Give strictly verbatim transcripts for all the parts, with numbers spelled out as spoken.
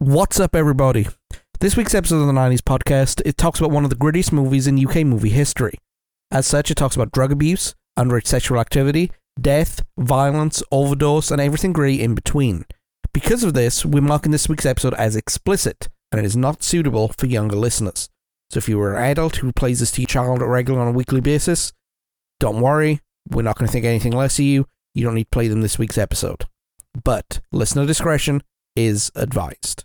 What's up, everybody? This week's episode of the nineties podcast, it talks about one of the grittiest movies in U K movie history. As such, it talks about drug abuse, underage sexual activity, death, violence, overdose, and everything gritty in between. Because of this, we're marking this week's episode as explicit, and it is not suitable for younger listeners. So if you are an adult who plays this to your child regularly on a weekly basis, don't worry, we're not going to think anything less of you. You don't need to play them this week's episode. But listener discretion is advised.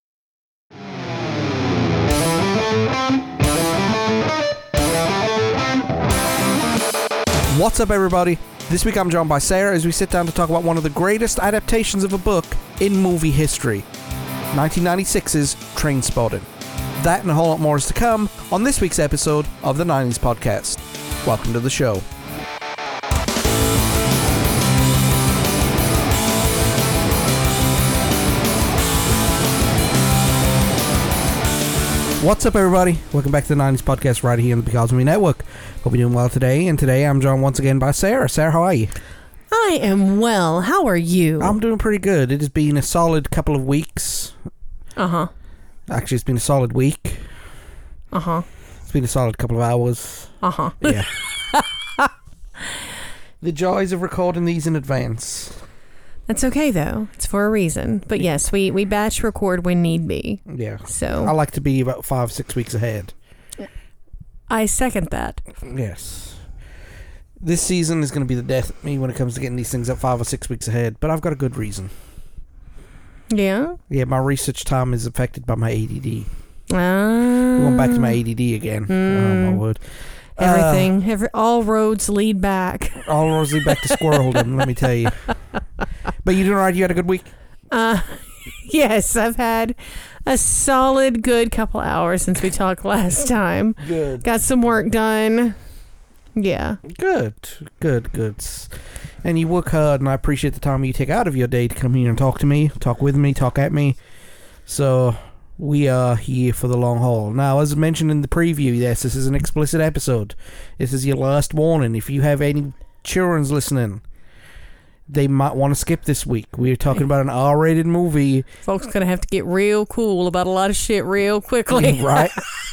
What's up, everybody? This week I'm joined by Sarah as we sit down to talk about one of the greatest adaptations of a book in movie history, nineteen ninety-six's Trainspotting. That and a whole lot more is to come on this week's episode of the nineties podcast. Welcome to the show. What's up, everybody? Welcome back to the nineties podcast right here on the Because of Me Network. Hope you're doing well today, and today I'm joined once again by Sarah. Sarah, how are you? I am well. How are you? I'm doing pretty good. It has been a solid couple of weeks. Uh-huh. Actually, it's been a solid week. Uh-huh. It's been a solid couple of hours. Uh-huh. Yeah. The joys of recording these in advance. That's okay, though. It's for a reason. But yes, we, we batch record when need be. Yeah. So I like to be about five, six weeks ahead. I second that. Yes. This season is going to be the death of me when it comes to getting these things up five or six weeks ahead, but I've got a good reason. Yeah? Yeah, my research time is affected by my A D D. Ah. Going back to my A D D again. Mm. Oh, my word. Everything. Uh, every, all roads lead back. All roads lead back to squirreldom, let me tell you. But you doing all right? You had a good week? Uh, yes, I've had a solid good couple hours since we talked last time. Good. Got some work done. Yeah. Good. Good, good. And you work hard, and I appreciate the time you take out of your day to come here and talk to me, talk with me, talk at me. So we are here for the long haul. Now, as mentioned in the preview, yes, this is an explicit episode. This is your last warning. If you have any children's listening, they might want to skip this week. We're talking about an R-rated movie. Folks gonna have to get real cool about a lot of shit real quickly. Right?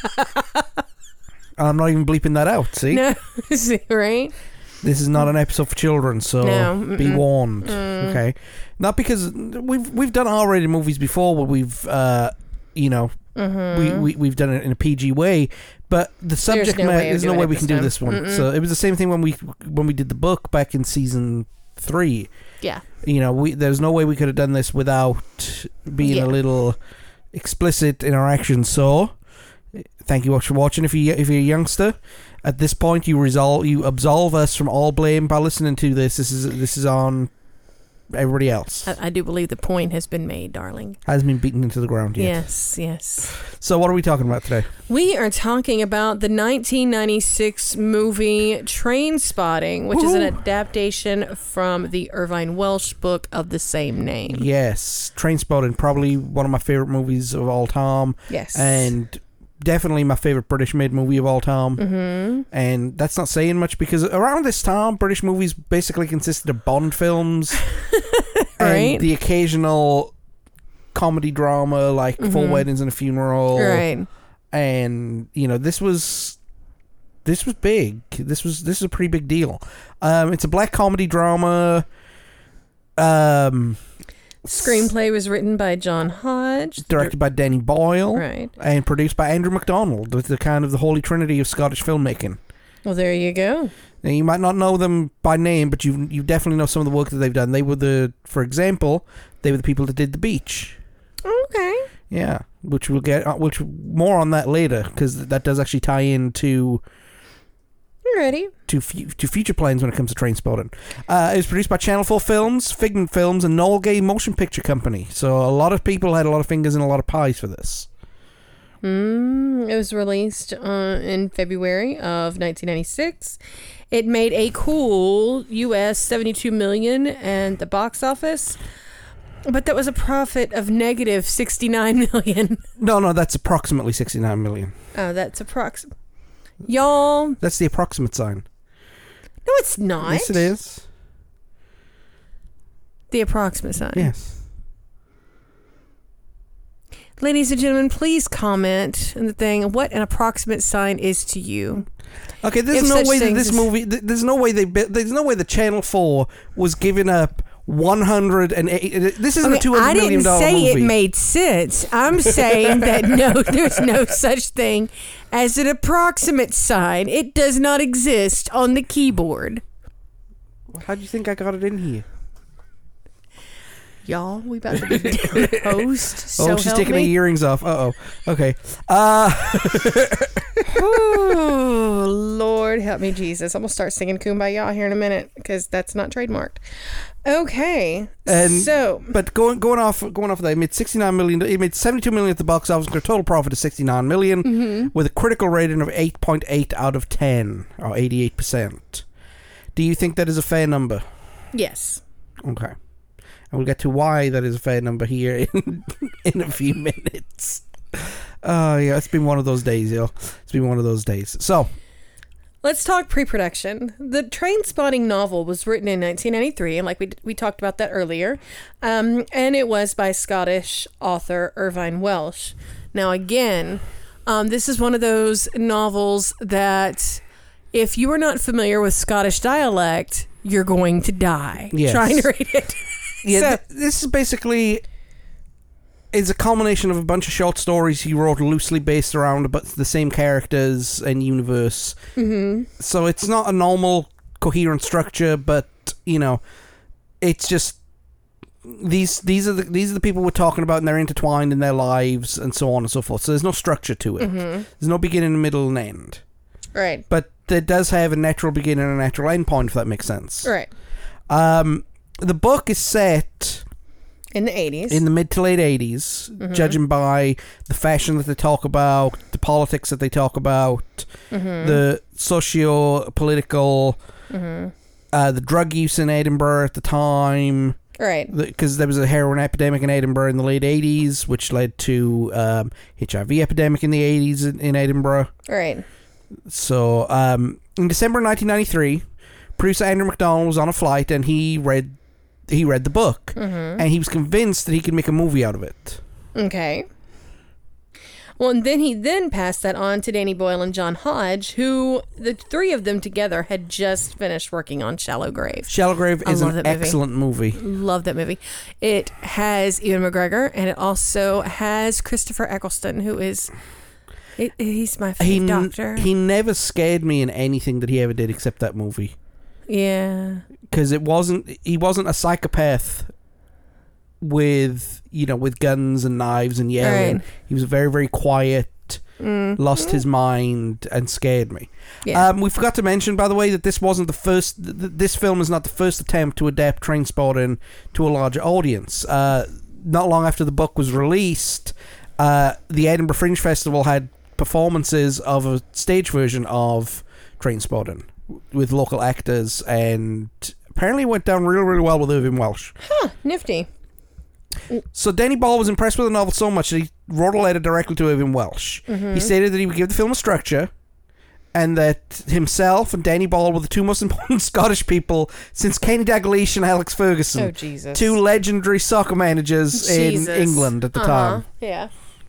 I'm not even bleeping that out, see? No, right? This is not an episode for children, so no, be warned, mm. okay? Not because we've we've done R-rated movies before where we've, uh, you know, mm-hmm. we, we, we've done it in a P G way, but the subject there's no matter, way, there's no way we can time. do this one. Mm-mm. So it was the same thing when we when we did the book back in season three. Yeah. You know, we there's no way we could have done this without being yeah. a little explicit in our actions. So, thank you for watching. If you if you're a youngster, at this point you resolve you absolve us from all blame by listening to this. This is this is on everybody else. I, I do believe the point has been made, darling. Hasn't been beaten into the ground yet. Yes, yes. So what are we talking about today? We are talking about the nineteen ninety-six movie Trainspotting, which Woo-hoo. is an adaptation from the Irvine Welsh book of the same name. Yes, Trainspotting, probably one of my favorite movies of all time. Yes. And definitely my favorite British-made movie of all time. Mm-hmm. And that's not saying much because around this time, British movies basically consisted of Bond films right? and the occasional comedy drama like mm-hmm. Four Weddings and a Funeral. Right. And, you know, this was... This was big. This was this is a pretty big deal. Um, it's a black comedy drama. Um... Screenplay was written by John Hodge. Directed by Danny Boyle. Right. And produced by Andrew MacDonald, with the kind of the holy trinity of Scottish filmmaking. Well, there you go. Now, you might not know them by name, but you you definitely know some of the work that they've done. They were the, for example, they were the people that did The Beach. Okay. Yeah, which we'll get, which more on that later, because that does actually tie into... You ready? To, fu- to future plans when it comes to Trainspotting. Uh, it was produced by Channel four Films, Figment Films, and Noel Gay Motion Picture Company. So a lot of people had a lot of fingers in a lot of pies for this. Mm, it was released uh, in February of nineteen ninety-six. It made a cool U S seventy-two million dollars at the box office, but that was a profit of negative sixty-nine million dollars. No, no, that's approximately sixty-nine million dollars. Oh, that's approximate. Y'all. That's the approximate sign. No, it's not. Yes, it is. The approximate sign. Yes. Ladies and gentlemen, please comment in the thing what an approximate sign is to you. Okay, there's If no such way that things this as- movie. th- There's no way they. bi- There's no way the Channel Four was giving up one hundred and eight. This isn't Okay, a two hundred I million didn't dollar say movie. it made sense. I'm saying that no, there's no such thing as an approximate sign. It does not exist on the keyboard. How do you think I got it in here? Y'all, we about to be doing host. So oh, she's help taking me. her earrings off. Uh oh. Okay. Uh. Ooh, Lord help me, Jesus. I'm gonna start singing Kumbaya here in a minute because that's not trademarked. Okay, And- so But going going off going off of that, it made sixty nine million. It made seventy two million at the box office. Got a total profit of sixty nine million, mm-hmm. with a critical rating of eight point eight out of ten, or eighty eight percent. Do you think that is a fair number? yes, Okay. And we'll get to why that is a fair number here in, in a few minutes. Oh, yeah, it's been one of those days, yo. It's been one of those days. So, let's talk pre-production. The Trainspotting novel was written in nineteen ninety-three, and like we we talked about that earlier, um, and it was by Scottish author Irvine Welsh. Now, again, um, this is one of those novels that, if you are not familiar with Scottish dialect, you're going to die Yes. trying to read it. yeah, So- th- this is basically... It's a culmination of a bunch of short stories he wrote loosely based around about the same characters and universe. Mm-hmm. So it's not a normal, coherent structure, but, you know, it's just... These these are the these are the people we're talking about, and they're intertwined in their lives, and so on and so forth. So there's no structure to it. Mm-hmm. There's no beginning, middle, and end. Right. But it does have a natural beginning and a natural end point, if that makes sense. Right. Um, the book is set In the eighties. in the mid to late eighties, Mhm. judging by the fashion that they talk about, the politics that they talk about, mm-hmm. the socio-political, mm-hmm. uh, the drug use in Edinburgh at the time, Right. because there was a heroin epidemic in Edinburgh in the late eighties, which led to um, H I V epidemic in the eighties in, in Edinburgh. Right. So, um, in December nineteen ninety-three, producer Andrew McDonald was on a flight, and he read he read the book, Mm-hmm. and he was convinced that he could make a movie out of it. Okay. Well, and then he then passed that on to Danny Boyle and John Hodge, who the three of them together had just finished working on Shallow Grave. Shallow Grave I is love an that movie. excellent movie. Love that movie. It has Ewan McGregor, and it also has Christopher Eccleston, who is it, he's my He favorite n- doctor. he never scared me in anything that he ever did except that movie, yeah. because it wasn't he wasn't a psychopath with you know with guns and knives and yelling. Right. He was very very quiet. Mm. Lost his mind and scared me. Yeah. Um, we forgot to mention, by the way, that this wasn't the first. Th- th- this film is not the first attempt to adapt Trainspotting to a larger audience. Uh, not long after the book was released, uh, the Edinburgh Fringe Festival had performances of a stage version of Trainspotting with local actors, and apparently it went down really, really well with Irvine Welsh. Huh, nifty. So Danny Boyle was impressed with the novel so much that he wrote a letter directly to Irvine Welsh. Mm-hmm. He stated that he would give the film a structure, and that himself and Danny Boyle were the two most important Scottish people since Kenny Dalglish and Alex Ferguson, Oh, Jesus. two legendary soccer managers Jesus. in England at the Uh-huh. time. Yeah.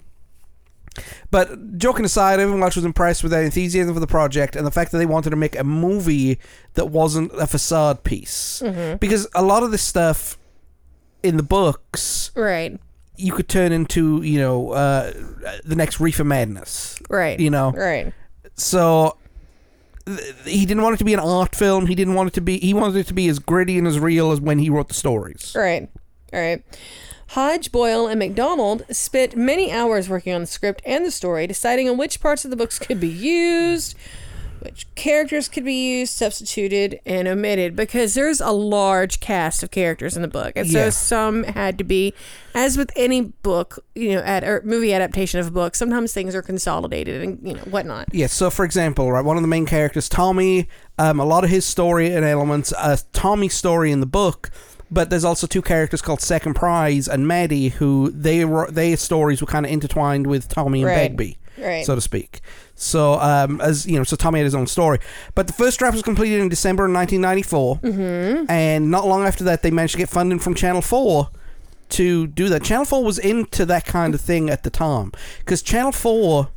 But joking aside, Irvine Welsh was impressed with their enthusiasm for the project and the fact that they wanted to make a movie that wasn't a facade piece. Mm-hmm. Because a lot of this stuff in the books Right. you could turn into, you know, uh, the next Reefer Madness. Right. You know? Right. So th- he didn't want it to be an art film. He didn't want it to be. He wanted it to be as gritty and as real as when he wrote the stories. Right. All right. Hodge, Boyle, and MacDonald spent many hours working on the script and the story, deciding on which parts of the books could be used, which characters could be used, substituted, and omitted, because there's a large cast of characters in the book. And so Yeah. some had to be, as with any book, you know, ad, or movie adaptation of a book, sometimes things are consolidated and, you know, whatnot. Yes. So, for example, right, one of the main characters, Tommy. Um, a lot of his story and elements, uh, Tommy's story in the book. But there's also two characters called Second Prize and Maddie, who they were, their stories were kind of intertwined with Tommy and Right. Begbie, Right. so to speak. So, um, as you know, so Tommy had his own story. But the first draft was completed in December of nineteen ninety-four, Mm-hmm. and not long after that, they managed to get funding from Channel Four to do that. Channel four was into that kind of thing at the time, because Channel four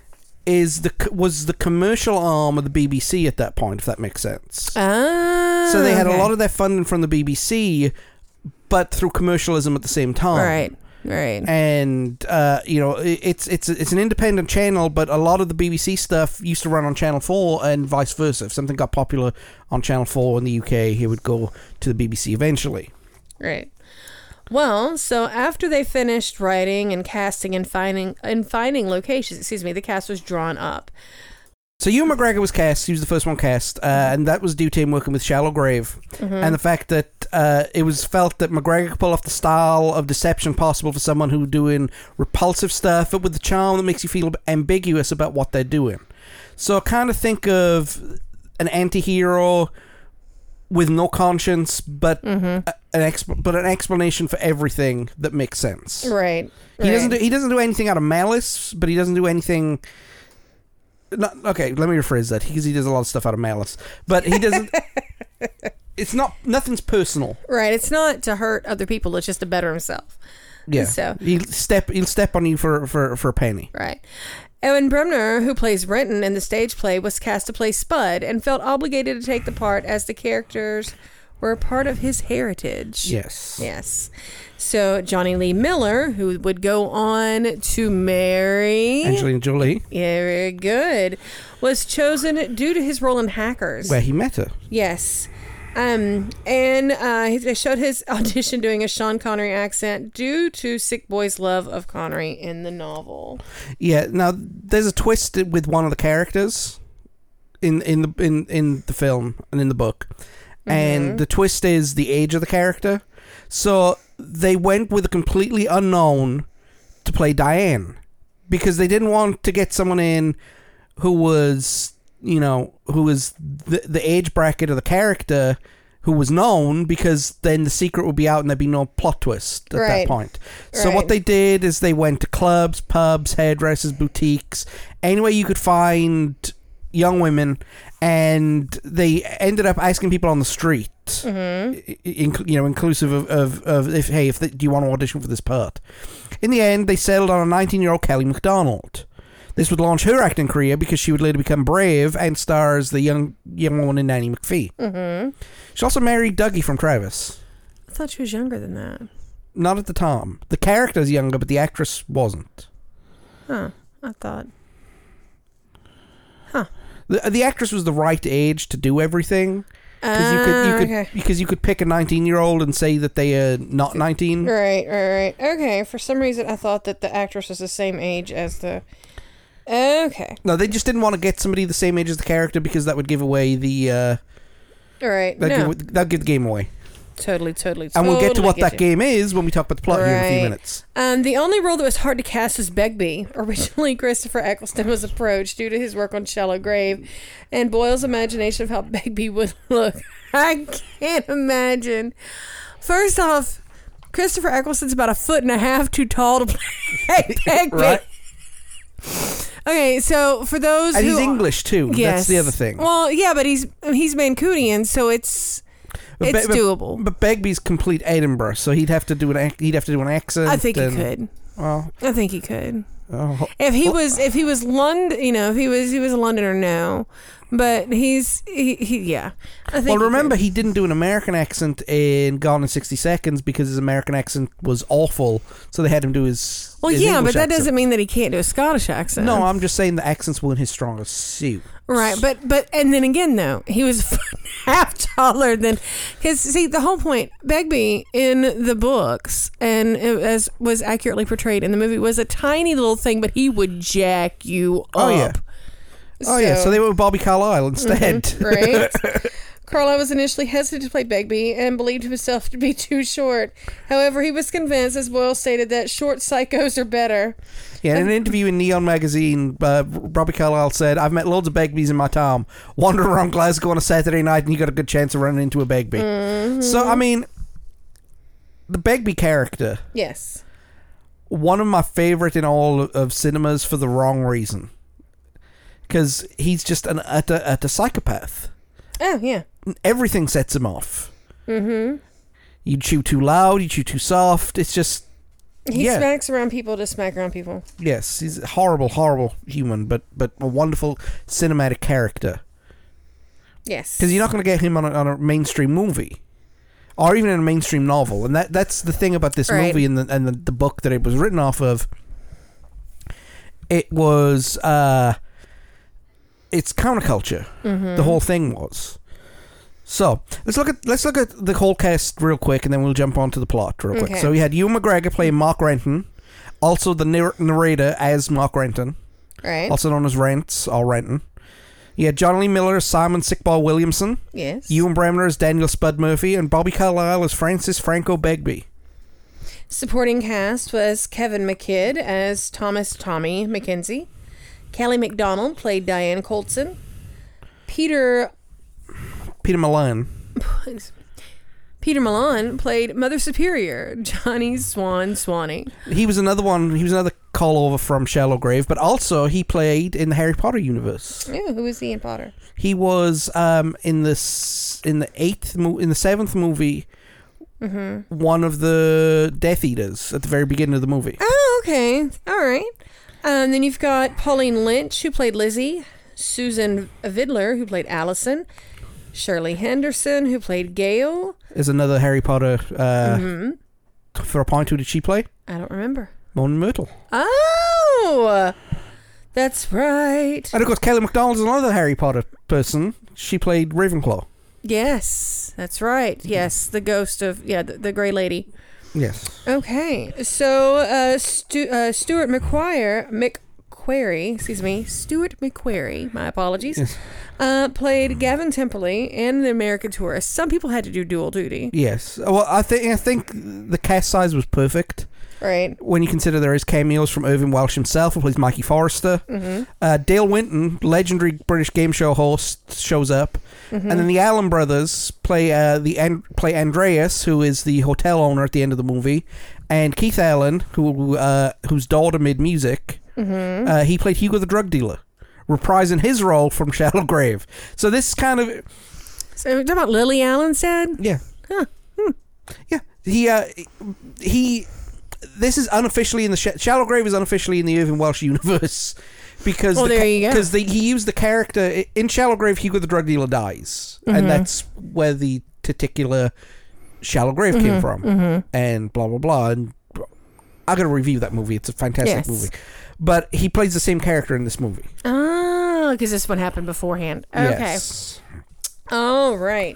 is the was the commercial arm of the B B C at that point, if that makes sense. Ah, so they had okay. a lot of their funding from the B B C, but through commercialism at the same time. Right. Right. And uh, you know, it's it's it's an independent channel, but a lot of the B B C stuff used to run on Channel four, and vice versa. If something got popular on Channel four in the U K, it would go to the B B C eventually. Right. Well, so after they finished writing and casting and finding and finding locations, excuse me, the cast was drawn up. So Ewan McGregor was cast. He was the first one cast, uh, and that was due to him working with Shallow Grave, mm-hmm. and the fact that uh, it was felt that McGregor could pull off the style of deception possible for someone who doing repulsive stuff, but with the charm that makes you feel ambiguous about what they're doing. So kind of think of an anti-hero with no conscience, but mm-hmm. a, an exp- but an explanation for everything that makes sense. Right. He right. doesn't do, he doesn't do anything out of malice, but he doesn't do anything. Not, okay, let me rephrase that, because he does a lot of stuff out of malice, but he doesn't. It's not nothing's personal. Right. It's not to hurt other people. It's just to better himself. Yeah. So he'll step he'll step on you for for, for a penny. Right. Ewan Bremner, who plays Renton in the stage play, was cast to play Spud and felt obligated to take the part as the characters were a part of his heritage. Yes. Yes. So Johnny Lee Miller, who would go on to marry Angelina Jolie. Yeah, very good. Was chosen due to his role in Hackers. Where he met her. Yes. Um, and uh, he showed his audition doing a Sean Connery accent due to Sick Boy's love of Connery in the novel. Yeah. Now there's a twist with one of the characters in in the in, in the film and in the book, mm-hmm. and the twist is the age of the character. So they went with a completely unknown to play Diane, because they didn't want to get someone in who was, you know, who was the, the age bracket of the character who was known, because then the secret would be out and there'd be no plot twist at right. that point. So right. what they did is they went to clubs, pubs, hairdressers, boutiques, anywhere you could find young women, and they ended up asking people on the street, mm-hmm. in, you know, inclusive of, of, of if, hey, if they, do you want to audition for this part? In the end, they settled on a nineteen-year-old Kelly MacDonald. This would launch her acting career, because she would later become Brave and star as the young young woman in Nanny McPhee. Mm-hmm. She also married Dougie from Travis. I thought she was younger than that. Not at the time. The character's younger, but the actress wasn't. Huh. I thought. Huh. The the actress was the right age to do everything. Because you could, you Uh, could, okay. because you could pick a nineteen-year-old and say that they are not nineteen. Right, right, right. Okay. For some reason, I thought that the actress was the same age as the. Okay. No, they just didn't want to get somebody the same age as the character, because that would give away the. Uh, All right. that'd, No. give, that'd give the game away. Totally, totally, totally. And we'll get to what get that you. game is when we talk about the plot here in a few Right. minutes. Um, the only role that was hard to cast was Begbie. Originally, Christopher Eccleston was approached due to his work on Shallow Grave and Boyle's imagination of how Begbie would look. I can't imagine. First off, Christopher Eccleston's about a foot and a half too tall to play Begbie. Right. Okay, so for those And who he's English too. Yes. That's the other thing. Well, yeah, but he's he's Mancunian, so it's But it's Be- but- doable. But Begbie's complete Edinburgh, so he'd have to do an ac- he'd have to do an accent. I think he and- could. Well, I think he could. oh, If he well, was, if he was London, you know, if he was, he was a Londoner, no, but he's, he, he yeah. I think. Well, he remember, could. he didn't do an American accent in Gone in sixty seconds because his American accent was awful, so they had him do his. Well, his yeah, English but that accent. doesn't mean that he can't do a Scottish accent. No, I'm just saying the accents weren't his strongest suit. Right, but but and then again though, he was a foot and a half taller than, because see the whole point, Begbie in the books and it, as was accurately portrayed in the movie, was a tiny little thing, but he would jack you up. Oh yeah. Oh yeah. So they went with Bobby Carlyle instead. Mm-hmm, right. Carlyle was initially hesitant to play Begbie and believed himself to be too short. However, he was convinced, as Boyle stated, that short psychos are better. Yeah, in an interview in Neon magazine, uh, Robbie Carlyle said, "I've met loads of Begbies in my time. Wandering around Glasgow on a Saturday night, and you got a good chance of running into a Begbie." Mm-hmm. So, I mean, the Begbie character, Yes. one of my favorite in all of cinemas for the wrong reason, because he's just an utter, utter psychopath. Oh, yeah. Everything sets him off. Mm-hmm. You chew too loud, you chew too soft. It's just... He yeah. smacks around people to smack around people. Yes, he's a horrible, horrible human, but, but a wonderful cinematic character. Yes. Because you're not going to get him on a, on a mainstream movie. Or even in a mainstream novel. And that that's the thing about this right. movie and, the, and the, the book that it was written off of. It was... Uh, it's counterculture. Mm-hmm. The whole thing was. So let's look at let's look at the whole cast real quick, and then we'll jump onto the plot real quick. Okay. So we had Ewan McGregor playing Mark Renton, also the nar- narrator as Mark Renton, Right. also known as Rents or Renton. You had John Lee Miller as Simon Sickball Williamson, Yes. Ewan Bremner as Daniel Spud Murphy, and Bobby Carlyle as Francis Franco Begbie. Supporting cast was Kevin McKidd as Thomas Tommy McKenzie. Kelly MacDonald played Diane Colson. Peter Peter Milan. Peter Milan played Mother Superior, Johnny Swan Swanee. He was another one. He was another call over from Shallow Grave, but also he played in the Harry Potter universe. Ooh, who was he in Potter? He was um, in this in the eighth mo- in the seventh movie. Mm-hmm. One of the Death Eaters at the very beginning of the movie. Oh, okay. All right. Um, then you've got Pauline Lynch, who played Lizzie. Susan Vidler, who played Allison. Shirley Henderson, who played Gail. Is another Harry Potter. Uh, Mm-hmm. For a point, who did she play? I don't remember. Moaning Myrtle. Oh, that's right. And of course, Kelly MacDonald is another Harry Potter person. She played Ravenclaw. Yes, that's right. Yes, the ghost of, yeah, the, the Grey Lady. Yes. Okay, so uh, Stu- uh, Stuart McQuire, McQuarrie, excuse me, Stuart McQuarrie, my apologies, Yes. uh, played Gavin Temperley and the American Tourist. Some people had to do dual duty. Yes. Well, I think I think the cast size was perfect. Right. When you consider there is cameos from Irving Welsh himself, who plays Mikey Forrester. Mm-hmm. Uh, Dale Winton, legendary British game show host, shows up. Mm-hmm. And then the Allen brothers play uh, the and- play Andreas, who is the hotel owner at the end of the movie. And Keith Allen, who uh, whose daughter made music, Mm-hmm. uh, he played Hugo the drug dealer, reprising his role from Shallow Grave. So this kind of... So you're talking about Lily Allen's dad? Yeah. Huh. Hmm. Yeah. He... Uh, he this is unofficially in the Sh- Shallow Grave is unofficially in the Irving Welsh universe because Well, the there you go. because he used the character in Shallow Grave. Hugo the drug dealer dies, Mm-hmm. and that's where the titular Shallow Grave Mm-hmm. came from, mm-hmm. and blah blah blah. And I got to review that movie. It's a fantastic Yes. movie, but he plays the same character in this movie. Oh, because this one happened beforehand. Okay. Yes. All right.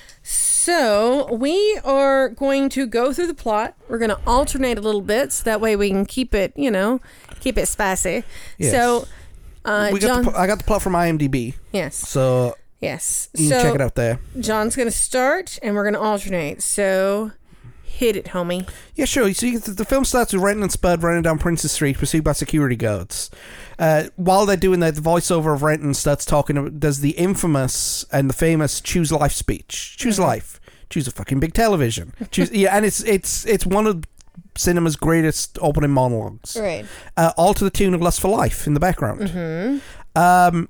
So we are going to go through the plot. We're going to alternate a little bit, so that way we can keep it, you know, keep it spicy. Yes. So, uh, we got John. the, pl- I got the plot from IMDb, yes. so Yes. you so can check it out there. John's going to start, and we're going to alternate. So, hit it, homie. Yeah, sure. So you, the film starts with Renton and Spud running down Princess Street, pursued by security guards. Uh, while they're doing that, the voiceover of Renton starts talking, does the infamous and the famous "Choose Life" speech. Choose Mm-hmm. life. Choose a fucking big television. Choose, yeah, and it's it's it's one of cinema's greatest opening monologues. Right. Uh, all to the tune of "Lust for Life" in the background. Mm-hmm. Um.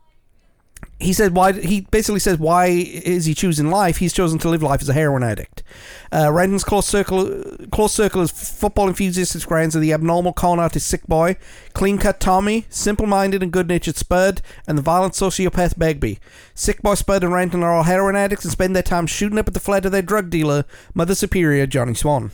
He said why he basically says why is he choosing life? He's chosen to live life as a heroin addict. Uh, Renton's close circle, close circle is football enthusiasts, friends are the abnormal con artist Sick Boy, clean cut Tommy, simple minded and good natured Spud, and the violent sociopath Begbie. Sick Boy, Spud, and Renton are all heroin addicts and spend their time shooting up at the flat of their drug dealer, Mother Superior Johnny Swan.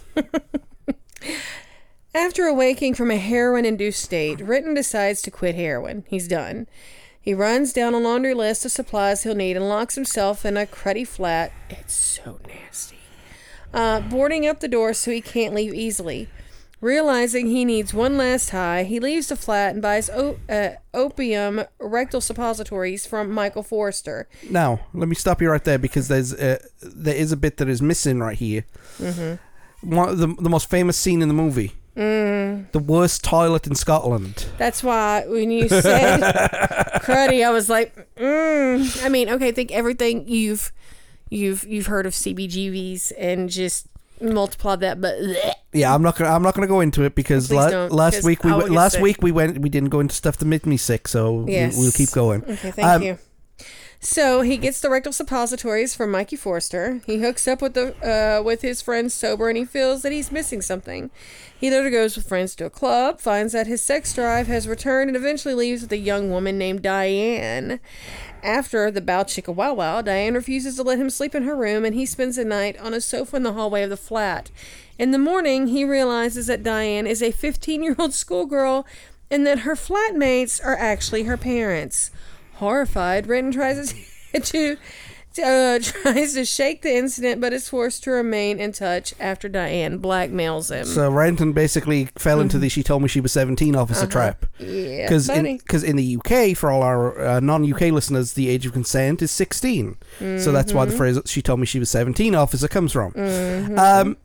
After awaking from a heroin-induced state, Renton decides to quit heroin. He's done. He runs down a laundry list of supplies he'll need and locks himself in a cruddy flat. It's so nasty. Uh, boarding up the door so he can't leave easily. Realizing he needs one last high, he leaves the flat and buys o- uh, opium rectal suppositories from Michael Forrester. Now, let me stop you right there because there's uh, there is a bit that is missing right here. Mm-hmm. One of the, the most famous scene in the movie. Mm. The worst toilet in Scotland. That's why when you said cruddy, I was like, mm. I mean, okay, think everything you've you've you've heard of C B G Vs and just multiply that, but bleh. Yeah, I'm not gonna I'm not gonna go into it because Please la- don't, last 'cause week we I will went, get last sick. week we went we didn't go into stuff that made me sick, so Yes. we'll, we'll keep going. Okay, thank Um, you. So he gets the rectal suppositories from Mikey Forster. He hooks up with the uh, with his friends sober, and he feels that he's missing something. He later goes with friends to a club, finds that his sex drive has returned, and eventually leaves with a young woman named Diane. After the bow chicka wow wow, Diane refuses to let him sleep in her room, and he spends the night on a sofa in the hallway of the flat. In the morning, he realizes that Diane is a fifteen-year-old schoolgirl and that her flatmates are actually her parents. Horrified, Renton tries to, to uh, tries to shake the incident, but is forced to remain in touch after Diane blackmails him. So Renton basically fell into the "she told me she was seventeen" officer uh-huh. trap. Yeah, because in, in the U K, for all our uh, non-U K listeners, the age of consent is sixteen. Mm-hmm. So that's why the phrase "she told me she was seventeen" officer comes from. Mm-hmm. Um,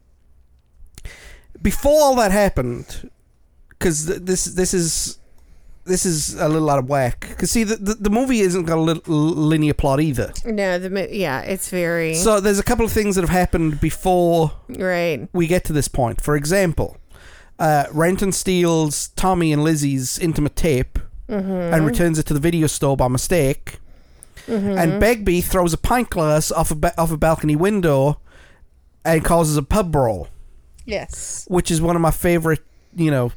before all that happened, because th- this this is. This is a little out of whack. Because, see, the, the, the movie isn't got a li- linear plot either. No, the yeah, it's very... So there's a couple of things that have happened before right. we get to this point. For example, uh, Renton steals Tommy and Lizzie's intimate tape mm-hmm. and returns it to the video store by mistake. Mm-hmm. And Begbie throws a pint glass off a, ba- off a balcony window and causes a pub brawl. Yes. Which is one of my favourite, you know...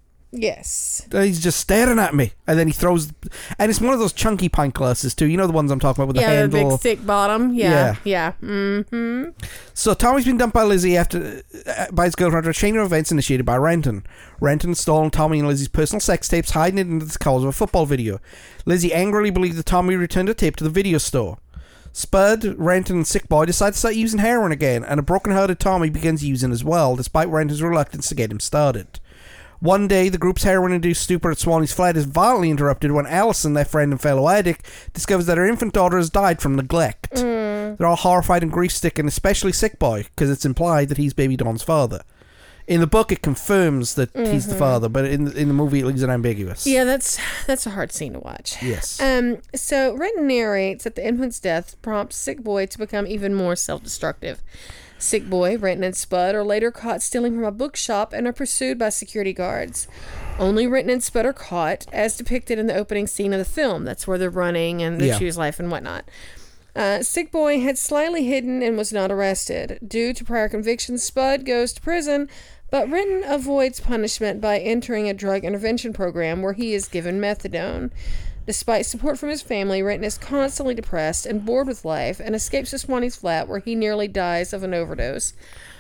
Yes. He's just staring at me. And then he throws... And it's one of those chunky pint glasses, too. You know the ones I'm talking about with yeah, the handle? Yeah, the big, thick bottom. Yeah. Yeah. yeah. Mm-hmm. So Tommy's been dumped by Lizzie after... Uh, by his girlfriend after a chain of events initiated by Renton. Renton stolen Tommy and Lizzie's personal sex tapes, hiding it into the cause of a football video. Lizzie angrily believed that Tommy returned the tape to the video store. Spud, Renton, and Sick Boy decide to start using heroin again, and a broken-hearted Tommy begins using as well, despite Renton's reluctance to get him started. One day, the group's heroin-induced stupor at Swanee's flat is violently interrupted when Allison, their friend and fellow addict, discovers that her infant daughter has died from neglect. Mm. They're all horrified and grief-stricken, especially Sick Boy, because it's implied that he's Baby Dawn's father. In the book, it confirms that mm-hmm. he's the father, but in the, in the movie, it leaves it ambiguous. Yeah, that's that's a hard scene to watch. Yes. Um. So, Renton narrates that the infant's death prompts Sick Boy to become even more self-destructive. Sick Boy, Renton, and Spud are later caught stealing from a bookshop and are pursued by security guards. Only Renton and Spud are caught, as depicted in the opening scene of the film. That's where they're running and they yeah. choose life and whatnot. Uh, Sick Boy had slyly hidden and was not arrested. Due to prior convictions, Spud goes to prison, but Renton avoids punishment by entering a drug intervention program where he is given methadone. Despite support from his family, Renton is constantly depressed and bored with life and escapes to Swanee's flat where he nearly dies of an overdose.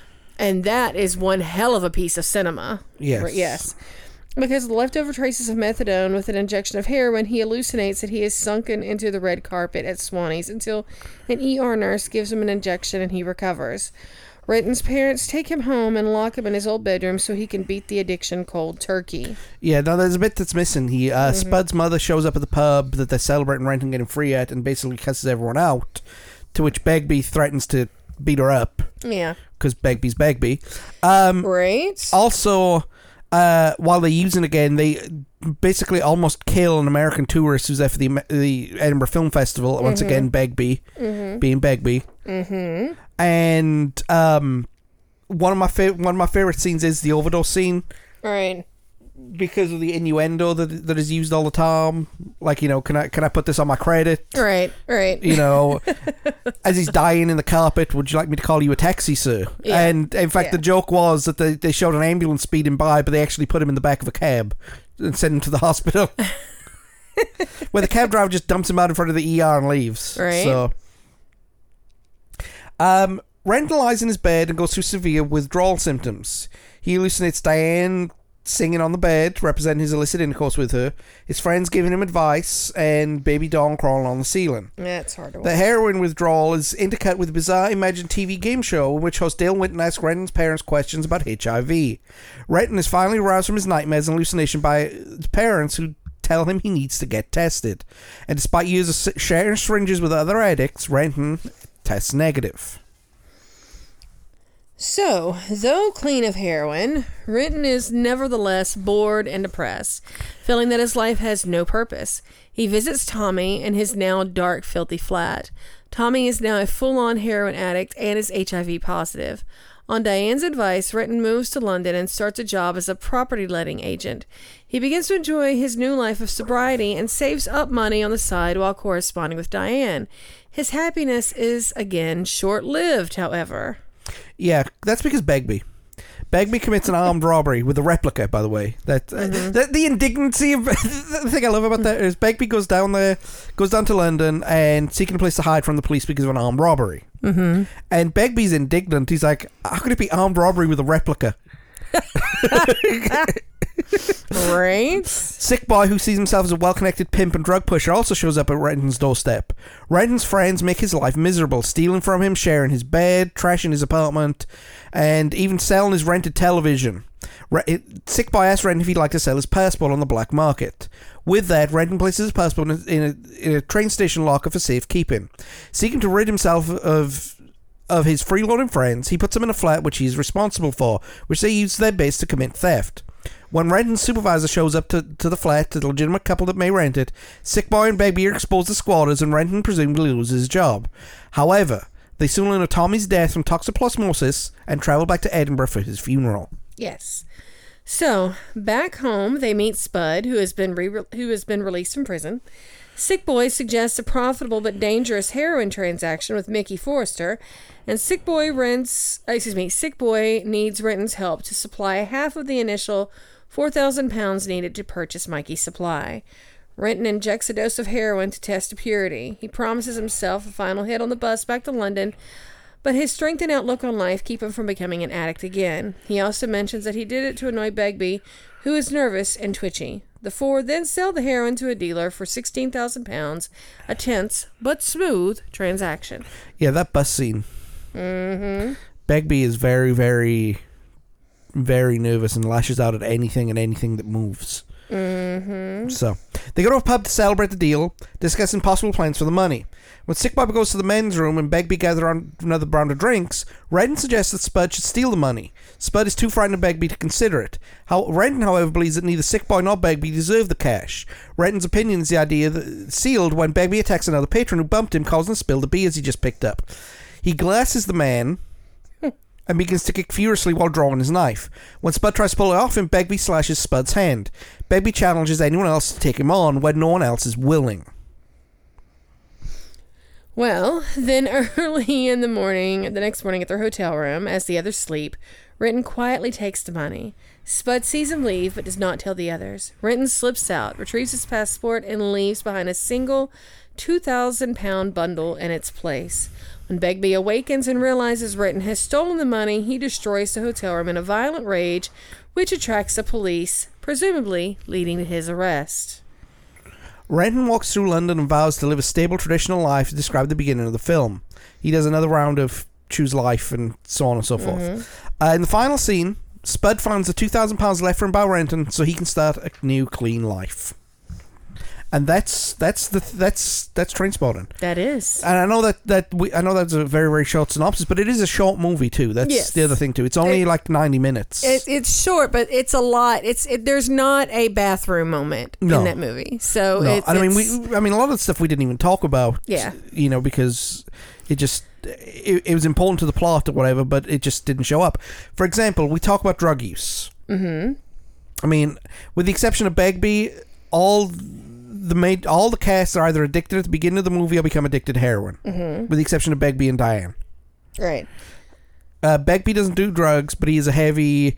And that is one hell of a piece of cinema. Yes. Yes. Because of the leftover traces of methadone with an injection of heroin, he hallucinates that he is sunken into the red carpet at Swanee's until an E R nurse gives him an injection and he recovers. Renton's parents take him home and lock him in his old bedroom so he can beat the addiction cold turkey. Yeah, now there's a bit that's missing. He uh, mm-hmm. Spud's mother shows up at the pub that they're celebrating Renton getting free at and basically cusses everyone out, to which Begbie threatens to beat her up. Yeah. Because Begbie's Begbie. Um, right. Also, uh, while they're using again, they basically almost kill an American tourist who's there for the, the Edinburgh Film Festival. Mm-hmm. Once again, Begbie mm-hmm. being Begbie. Mm-hmm. And um, one of my fa- one of my favorite scenes is the overdose scene, right? Because of the innuendo that that is used all the time. Like, you know, can I can I put this on my credit? Right, right. You know, as he's dying in the carpet, would you like me to call you a taxi, sir? Yeah. And in fact, yeah. the joke was that they they showed an ambulance speeding by, but they actually put him in the back of a cab and sent him to the hospital. Where the cab driver just dumps him out in front of the E R and leaves. Right. So. Um, Renton lies in his bed and goes through severe withdrawal symptoms. He hallucinates Diane singing on the bed, representing his illicit intercourse with her, his friends giving him advice, and Baby Dawn crawling on the ceiling. Yeah, it's hard to watch. The heroin withdrawal is intercut with a bizarre imagined T V game show in which host Dale Winton asks Renton's parents questions about H I V. Renton is finally aroused from his nightmares and hallucination by his parents who tell him he needs to get tested. And despite years of sharing syringes with other addicts, Renton tests negative. So, though clean of heroin, Renton is nevertheless bored and depressed, feeling that his life has no purpose. He visits Tommy in his now dark, filthy flat. Tommy is now a full-on heroin addict and is H I V positive. On Diane's advice, Renton moves to London and starts a job as a property letting agent. He begins to enjoy his new life of sobriety and saves up money on the side while corresponding with Diane. His happiness is, again, short-lived, however. Yeah, that's because Begbie. Begbie commits an armed robbery with a replica, by the way. That, mm-hmm. uh, the, the indignancy of... the thing I love about that is Begbie goes down there, goes down to London and seeking a place to hide from the police because of an armed robbery. Mm-hmm. And Begbie's indignant. He's like, how could it be armed robbery with a replica? Right? Sick boy who sees himself as a well-connected pimp and drug pusher also shows up at Renton's doorstep. Renton's friends make his life miserable, stealing from him, sharing his bed, trashing his apartment, and even selling his rented television. Re- it, Sick boy asks Renton if he'd like to sell his passport on the black market. With that, Renton places his passport in a, in a, in a train station locker for safekeeping. Seeking to rid himself of... of his freeloading friends, he puts them in a flat which he is responsible for, which they use their base to commit theft. When Renton's supervisor shows up to, to the flat, to the legitimate couple that may rent it, Sick Boy and Begbie are exposed to squatters and Renton presumably loses his job. However, they soon learn of Tommy's death from toxoplasmosis and travel back to Edinburgh for his funeral. Yes. So, back home, they meet Spud, who has been re- who has been released from prison. Sick Boy suggests a profitable but dangerous heroin transaction with Mickey Forrester, and Sick Boy rents, excuse me, Sick Boy needs Renton's help to supply half of the initial four thousand pounds needed to purchase Mikey's supply. Renton injects a dose of heroin to test purity. He promises himself a final hit on the bus back to London, but his strength and outlook on life keep him from becoming an addict again. He also mentions that he did it to annoy Begbie, who is nervous and twitchy. The four then sell the heroin to a dealer for sixteen thousand pounds, a tense but smooth transaction. Yeah, that bus scene. Mm-hmm. Begbie is very, very, very nervous and lashes out at anything and anything that moves. Mm-hmm. So, they go to a pub to celebrate the deal, discussing possible plans for the money. When Sick Boy goes to the men's room and Begbie gather on another round of drinks, Renton suggests that Spud should steal the money. Spud is too frightened of Begbie to consider it. How, Renton, however, believes that neither Sick Boy nor Begbie deserve the cash. Renton's opinion is the idea that sealed when Begbie attacks another patron who bumped him, causing a spill the beers he just picked up. He glasses the man and begins to kick furiously while drawing his knife. When Spud tries to pull it off him, Begbie slashes Spud's hand. Begbie challenges anyone else to take him on when no one else is willing. Well, then early in the morning, the next morning at their hotel room, as the others sleep, Renton quietly takes the money. Spud sees him leave, but does not tell the others. Renton slips out, retrieves his passport, and leaves behind a single two thousand pound bundle in its place. When Begbie awakens and realizes Renton has stolen the money, he destroys the hotel room in a violent rage, which attracts the police, presumably leading to his arrest. Renton walks through London and vows to live a stable, traditional life to describe the beginning of the film. He does another round of choose life and so on and so forth. Mm-hmm. Uh, in the final scene, Spud finds the two thousand pounds left for him by Renton so he can start a new, clean life. And that's that's the that's that's Trainspotting. That is. And I know that that we I know that's a very very short synopsis, but it is a short movie too. That's yes. the other thing too. It's only it, like ninety minutes. It, it's short, but it's a lot. It's it, there's not a bathroom moment no. in that movie. So no. it's, I mean it's, we I mean a lot of the stuff we didn't even talk about. Yeah. You know, because it just it, it was important to the plot or whatever, but it just didn't show up. For example, we talk about drug use. Mm-hmm. I mean, with the exception of Begbie, all the main, all the cast are either addicted at the beginning of the movie or become addicted to heroin, mm-hmm. with the exception of Begbie and Diane. Right. Uh, Begbie doesn't do drugs, but he is a heavy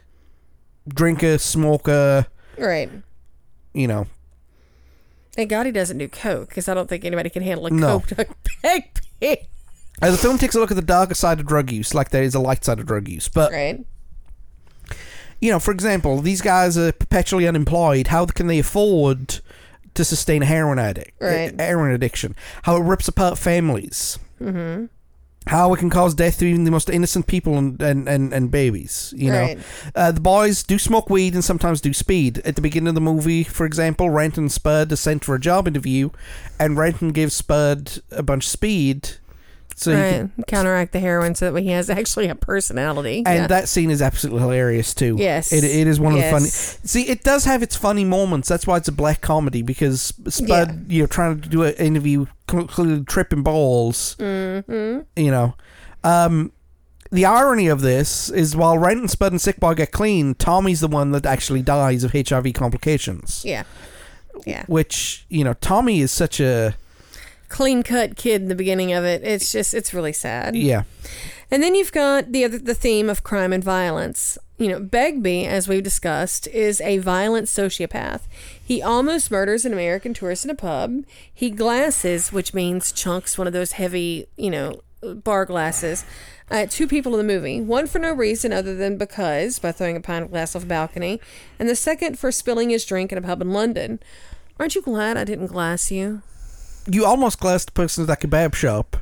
drinker, smoker. Right. You know. Thank God he doesn't do coke, because I don't think anybody can handle a no. coke like Begbie. Uh, the film takes a look at the darker side of drug use, like there is a light side of drug use. But, right. you know, for example, these guys are perpetually unemployed. How can they afford to sustain a heroin addict, right. a heroin addiction? How it rips apart families. Mm-hmm. How it can cause death to even the most innocent people and, and, and, and babies, you know. Right. Uh, the boys do smoke weed and sometimes do speed. At the beginning of the movie, for example, Renton and Spud are sent for a job interview, and Renton gives Spud a bunch of speed. So right. he can counteract the heroin so that he has actually a personality. And yeah. that scene is absolutely hilarious too. Yes. It, it is one of yes. the funny... See, it does have its funny moments. That's why it's a black comedy, because Spud, yeah. you know, trying to do an interview, clearly tripping balls, mm-hmm. you know. Um, the irony of this is while Renton, Spud, and Sick Boy get clean, Tommy's the one that actually dies of H I V complications. Yeah. Yeah. Which, you know, Tommy is such a... clean-cut kid in the beginning of it. It's just, it's really sad. Yeah. And then you've got the other, the theme of crime and violence. You know, Begbie, as we've discussed, is a violent sociopath. He almost murders an American tourist in a pub. He glasses, which means chunks one of those heavy, you know, bar glasses, uh, two people in the movie. One for no reason other than because, by throwing a pint glass off a balcony. And the second for spilling his drink in a pub in London. Aren't you glad I didn't glass you? You almost glassed the person at that kebab shop.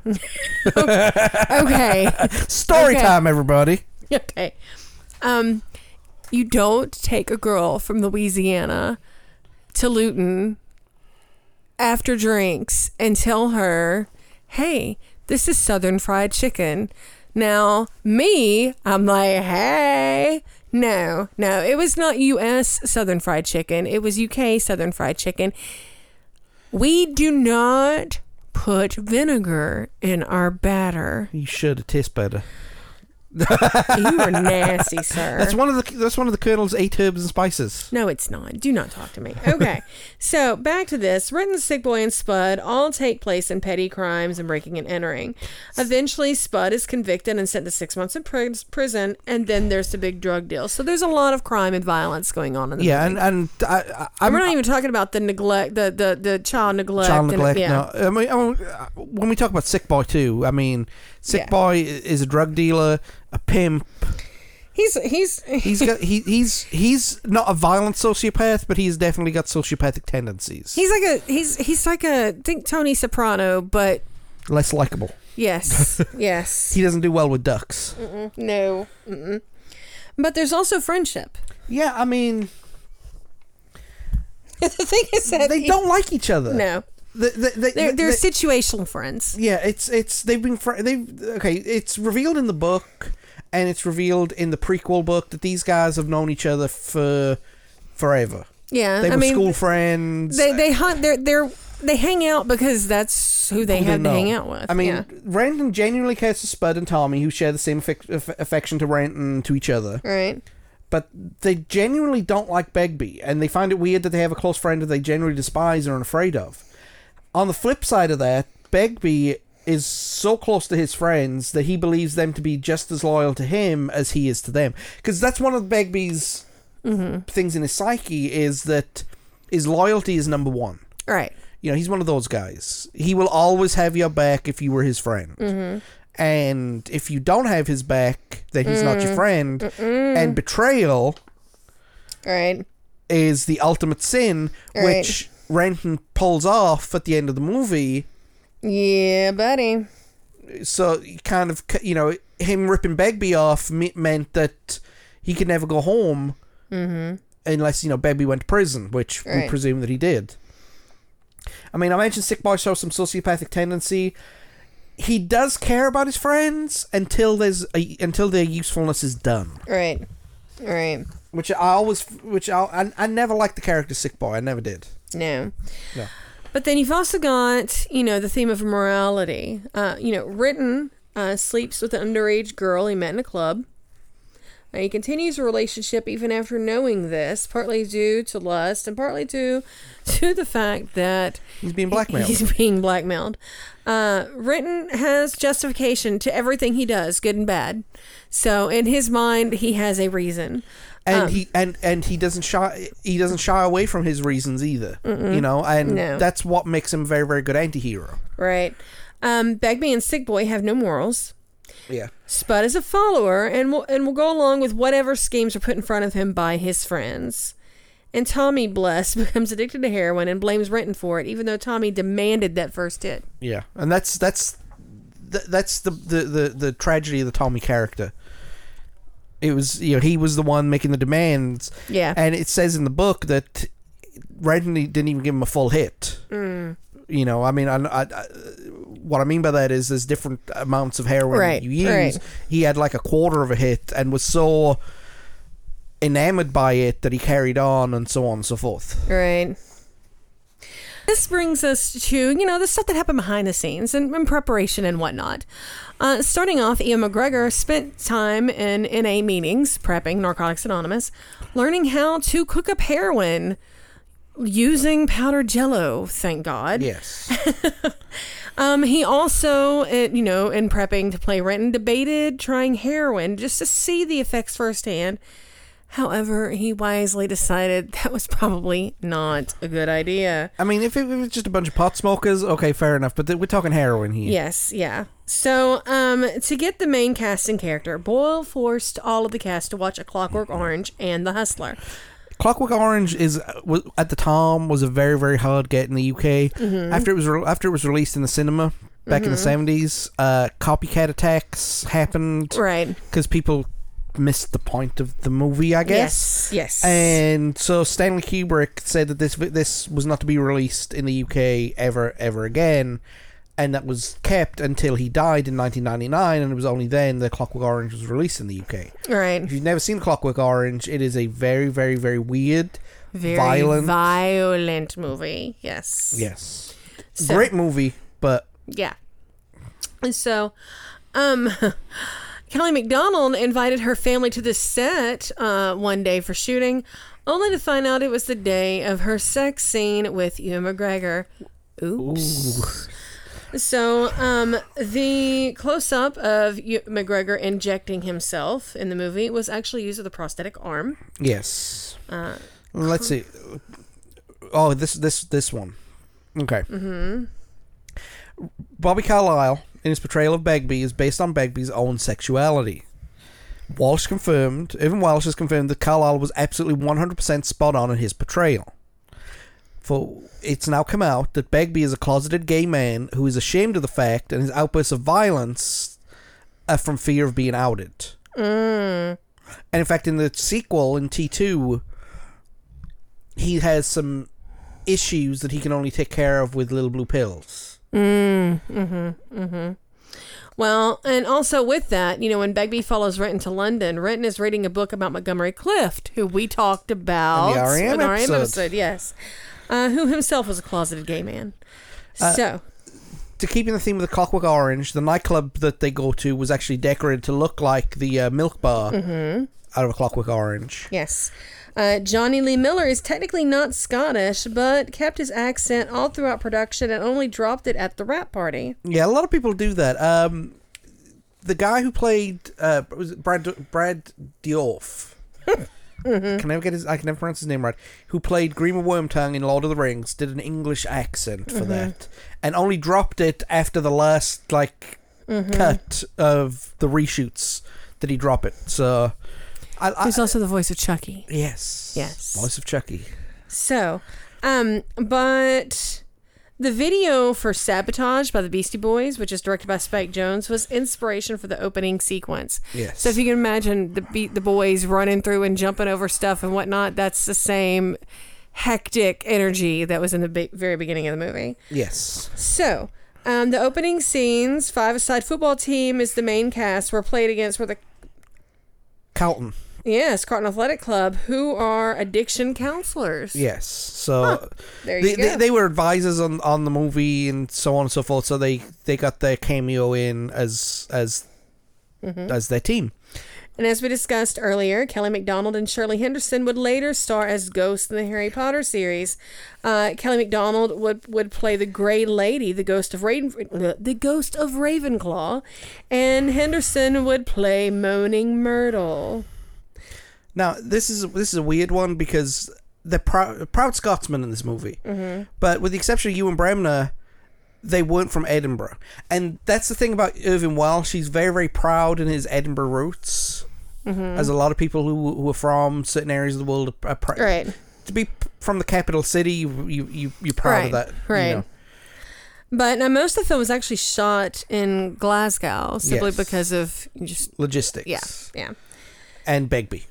Okay. Story Okay. time, everybody. Okay. Um, you don't take a girl from Louisiana to Luton after drinks and tell her, hey, this is Southern Fried Chicken. Now, me, I'm like, hey. No, no, it was not U S Southern Fried Chicken. It was U K Southern Fried Chicken. We do not put vinegar in our batter. You should. It tastes better. You are nasty, sir. That's one of the that's one of the Colonel's eight herbs and spices. No, it's not. Do not talk to me. Okay. So back to this. Renton, Sick Boy, and Spud all take place in petty crimes and breaking and entering. Eventually, Spud is convicted and sent to six months in pri- prison, and then there's the big drug deal. So there's a lot of crime and violence going on in the Yeah, movie. and and I, I, And I'm we're not even talking about the neglect, the the, the child neglect. child and- neglect. yeah. No, I mean, I mean, when we talk about Sick Boy too, I mean, Sick Yeah. Boy is a drug dealer, a pimp. He's he's He's got he he's he's not a violent sociopath, but he's definitely got sociopathic tendencies. he's like a he's he's like a think Tony Soprano, but Less likable. yes, yes. He doesn't do well with ducks. Mm-mm, no. Mm-mm. But there's also friendship. Yeah, I mean, The thing is that they he- don't like each other. No, They, they, they, they're they're they- situational friends. yeah, it's it's they've been fr- they've okay. It's revealed in the book, and it's revealed in the prequel book that these guys have known each other for forever. Yeah, They I were mean, school friends. they they hunt. They're they're they hang out because that's who they who have to know. hang out with. I mean, yeah. Renton genuinely cares for Spud and Tommy, who share the same affec- aff- affection to Renton to each other. Right. But they genuinely don't like Begbie, and they find it weird that they have a close friend that they generally despise or are afraid of. On the flip side of that, Begbie is so close to his friends that he believes them to be just as loyal to him as he is to them. Because that's one of Begbie's Mm-hmm. things in his psyche, is that his loyalty is number one. Right. You know, he's one of those guys. He will always have your back if you were his friend. Mm-hmm. And if you don't have his back, then he's not your friend. Mm-mm. And betrayal Right. is the ultimate sin, Right. which Renton pulls off at the end of the movie. Yeah, buddy. So, kind of, you know, him ripping Begbie off me- meant that he could never go home Mm-hmm. unless, you know, Begbie went to prison, which we Right. presume that he did. I mean, I mentioned Sick Boy shows some sociopathic tendency. He does care about his friends until there's a, until their usefulness is done. Right. Right. Which I always, which I, I, I never liked the character Sick Boy. I never did. No. No. But then you've also got, you know, the theme of morality. Uh, you know, Renton uh, sleeps with an underage girl he met in a club. Uh, he continues a relationship even after knowing this, partly due to lust and partly due to the fact that He's being blackmailed. he's being blackmailed. Uh, Renton has justification to everything he does, good and bad. So in his mind, he has a reason. and Um, he and and he doesn't shy he doesn't shy away from his reasons either. You know, and No. that's what makes him a very, very good anti-hero. Right. Um, Begbie and Sick Boy have no morals. Yeah. Spud is a follower and will and will go along with whatever schemes are put in front of him by his friends. And Tommy, bless, becomes addicted to heroin and blames Renton for it, even though Tommy demanded that first hit. Yeah. And that's that's th- that's the, the, the, the tragedy of the Tommy character. It was, you know, he was the one making the demands. Yeah. And it says in the book that Renton didn't even give him a full hit. Mm. You know, I mean, I, I, I, what I mean by that is there's different amounts of heroin Right, you use. right. He had like a quarter of a hit and was so enamored by it that he carried on and so on and so forth. Right. this brings us to, you know, the stuff that happened behind the scenes and, and preparation and whatnot. Uh, starting off, Ian McGregor spent time in N A meetings, prepping Narcotics Anonymous, learning how to cook up heroin using powdered jello, thank God. Yes. um, he also, uh, you know, in prepping to play Renton, debated trying heroin just to see the effects firsthand. However, he wisely decided that was probably not a good idea. I mean, if it was just a bunch of pot smokers, okay, fair enough. But th- we're talking heroin here. Yes, yeah. So, um, to get the main casting character, Boyle forced all of the cast to watch A Clockwork Orange and The Hustler. Clockwork Orange is was, at the time was a very very hard get in the U K. Mm-hmm. After it was re- after it was released in the cinema back mm-hmm. in the seventies, uh, copycat attacks happened. Right. Because people missed the point of the movie, I guess. Yes, yes. And so Stanley Kubrick said that this this was not to be released in the U K ever ever again, and that was kept until he died in nineteen ninety-nine, and it was only then that Clockwork Orange was released in the U K. Right. If you've never seen Clockwork Orange, it is a very very very weird, very violent, violent movie. Yes. Yes. So, great movie, but yeah. And so, um. Kelly MacDonald invited her family to the set uh, one day for shooting, only to find out it was the day of her sex scene with Ewan McGregor. Oops. Ooh. So, um, the close-up of Ewan McGregor injecting himself in the movie was actually used with a prosthetic arm. Yes. Uh, Let's see. Oh, this this this one. Okay. Mm-hmm. Bobby Carlyle, in his portrayal of Begbie, is based on Begbie's own sexuality. Walsh confirmed, even Walsh has confirmed that Carlyle was absolutely one hundred percent spot on in his portrayal. For it's now come out that Begbie is a closeted gay man who is ashamed of the fact, and his outbursts of violence are from fear of being outed. Mm. And in fact, in the sequel, in T two, he has some issues that he can only take care of with little blue pills. Mm, mm-hmm, mm-hmm. Well, and also with that, you know, when Begbie follows Renton to London, Renton is reading a book about Montgomery Clift, who we talked about in the R E M in the R E M episode. episode, yes, uh, who himself was a closeted gay man. Uh, so, to keep in the theme of the Clockwork Orange, the nightclub that they go to was actually decorated to look like the uh, milk bar mm-hmm. out of A Clockwork Orange. Yes. Uh, Johnny Lee Miller is technically not Scottish, but kept his accent all throughout production and only dropped it at the rap party. Yeah, a lot of people do that. Um, the guy who played uh, was it Brad Brad Dourif. Mm-hmm. Can I never get his? I can never pronounce his name right. Who played Grima Wormtongue in Lord of the Rings? Did an English accent for mm-hmm. that, and only dropped it after the last like mm-hmm. cut of the reshoots. Did he drop it? So. I, I, He's also the voice of Chucky. Yes. Yes. Voice of Chucky. So, um, but the video for Sabotage by the Beastie Boys, which is directed by Spike Jonze, was inspiration for the opening sequence. Yes. So if you can imagine the be- the boys running through and jumping over stuff and whatnot, that's the same hectic energy that was in the be- very beginning of the movie. Yes. So, um, the opening scenes, five-a-side football team is the main cast. We're played against were the Carlton. Yes, Carlton Athletic Club, who are addiction counselors. Yes, so huh. there you they, go. They, they were advisors on, on the movie and so on and so forth. So they, they got their cameo in as as mm-hmm. as their team. And as we discussed earlier, Kelly MacDonald and Shirley Henderson would later star as ghosts in the Harry Potter series. Uh, Kelly MacDonald would, would play the Grey Lady, the ghost of Raven, the ghost of Ravenclaw, and Henderson would play Moaning Myrtle. Now, this is this is a weird one because they're proud, proud Scotsmen in this movie. Mm-hmm. But with the exception of Ewan Bremner, they weren't from Edinburgh. And that's the thing about Irving Welsh. He's very, very proud in his Edinburgh roots. Mm-hmm. As a lot of people who who are from certain areas of the world are proud. Right. To be from the capital city, you, you, you're proud right. of that. Right. You know. But now most of the film was actually shot in Glasgow simply yes. because of just... logistics. Yeah, yeah. And Begbie.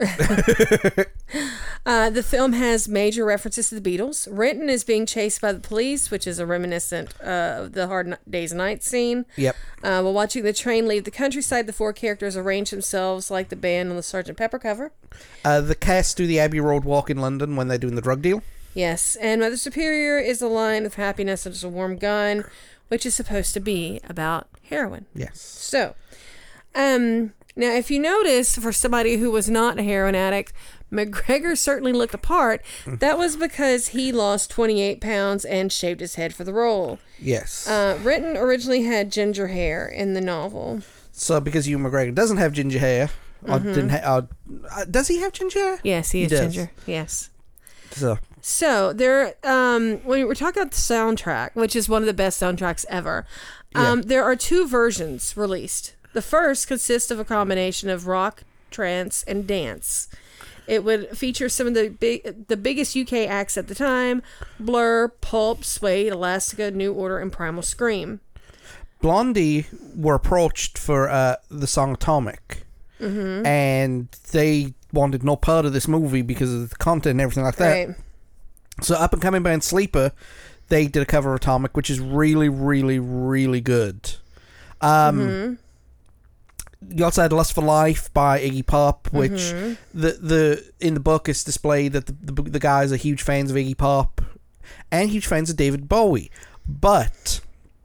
uh, the film has major references to the Beatles. Renton is being chased by the police, which is a reminiscent uh, of the Hard Days and Nights scene. Yep. Uh, while watching the train leave the countryside, the four characters arrange themselves like the band on the Sergeant Pepper cover. Uh, the cast do the Abbey Road walk in London when they're doing the drug deal. Yes, and Mother Superior is a line of happiness and just a warm gun, which is supposed to be about heroin. Yes. So, um, now if you notice, for somebody who was not a heroin addict, McGregor certainly looked the part. That was because he lost twenty-eight pounds and shaved his head for the role. Yes. Uh, Renton originally had ginger hair in the novel. So because Ewan McGregor doesn't have ginger hair, or Mm-hmm. didn't ha- uh, does he have ginger hair? Yes, he, He is does. ginger. Yes. So So there, um, when we're talking about the soundtrack, which is one of the best soundtracks ever, um, Yeah. there are two versions released. The first consists of a combination of rock, trance, and dance. It would feature some of the big, the biggest U K acts at the time: Blur, Pulp, Suede, Elastica, New Order, and Primal Scream. Blondie were approached for uh, the song Atomic, Mm-hmm. and they wanted no part of this movie because of the content and everything like that. Right. So up and coming band Sleeper, they did a cover of Atomic, which is really, really, really good. Um, Mm-hmm. You also had Lust for Life by Iggy Pop, which Mm-hmm. the the in the book is displayed that the, the the guys are huge fans of Iggy Pop and huge fans of David Bowie. But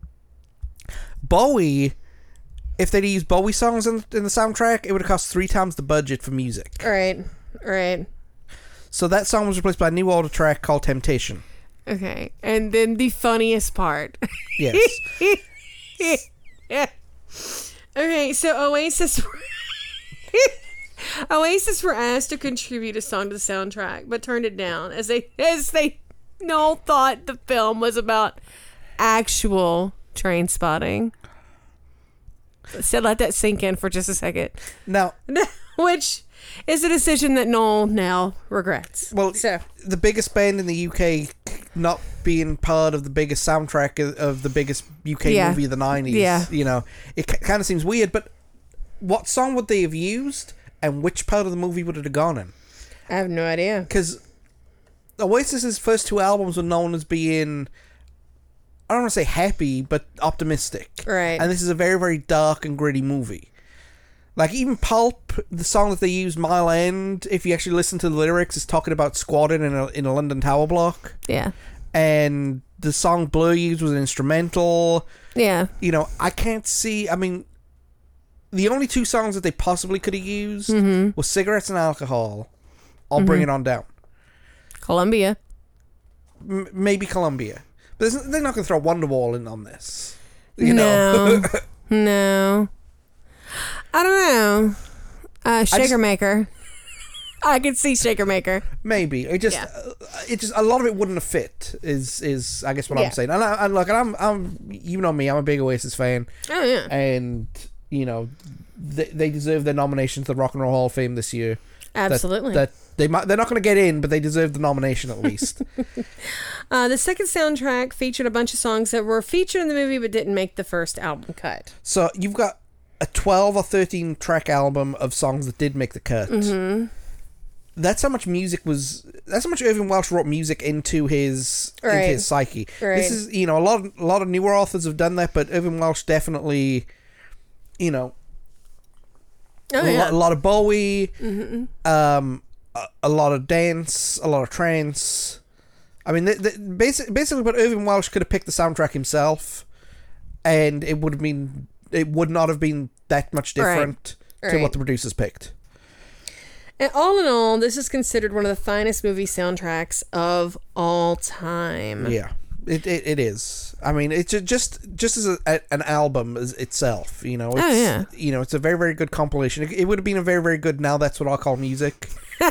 Bowie, if they'd used Bowie songs in, in the soundtrack, it would have cost three times the budget for music. Right. Right. So that song was replaced by a new older track called Temptation. Okay. And then the funniest part. Yes. Yeah. Okay, so Oasis Oasis were asked to contribute a song to the soundtrack, but turned it down as they as they all thought the film was about actual train spotting. So let that sink in for just a second. Now, Which is a decision that Noel now regrets. well, So the biggest band in the U K not being part of the biggest soundtrack of, of the biggest U K Yeah. movie of the nineties, Yeah. you know, it kind of seems weird, but what song would they have used and which part of the movie would it have gone in? I have no idea. Because Oasis's first two albums were known as being, I don't want to say happy, but optimistic. Right. And this is a very, very dark and gritty movie. Like, even Pulp, the song that they use, Mile End, if you actually listen to the lyrics, is talking about squatting in a, in a London tower block. Yeah. And the song Blur used was an instrumental. Yeah. You know, I can't see, I mean, the only two songs that they possibly could have used Mm-hmm. was Cigarettes and Alcohol, or Bring It On Down. Columbia. M- maybe Columbia. But there's- they're not going to throw Wonderwall in on this. You know? No. No. I don't know. Uh, Shaker just- Maker. I could see Shaker Maker. Maybe it just, Yeah. uh, it just a lot of it wouldn't have fit. Is is I guess what Yeah. I'm saying. And, I, and look, and I'm I'm you know me, I'm a big Oasis fan, Oh yeah. and you know they, they deserve their nomination to the Rock and Roll Hall of Fame this year. That- Absolutely. That, they might they're not going to get in, but they deserve the nomination at least. Uh, the second soundtrack featured a bunch of songs that were featured in the movie but didn't make the first album cut. So you've got a twelve or thirteen track album of songs that did make the cut. Mm-hmm. That's how much music was. That's how much Irving Welsh wrote music into his Right. into his psyche. Right. This is, you know, a lot of, a lot of newer authors have done that, but Irving Welsh definitely, you know, Oh a, yeah. lot, a lot of Bowie, Mm-hmm. um, a, a lot of dance, a lot of trance. I mean, the, the, basically, basically, but Irving Welsh could have picked the soundtrack himself, and it would have been, it would not have been that much different Right. to Right. what the producers picked. And all in all, this is considered one of the finest movie soundtracks of all time. Yeah, it it, it is. I mean, it's ju- just just as a, a, an album as itself, you know. It's, Oh, yeah. You know, it's a very very good compilation. It, it would have been a very very good. Now that's what I call music.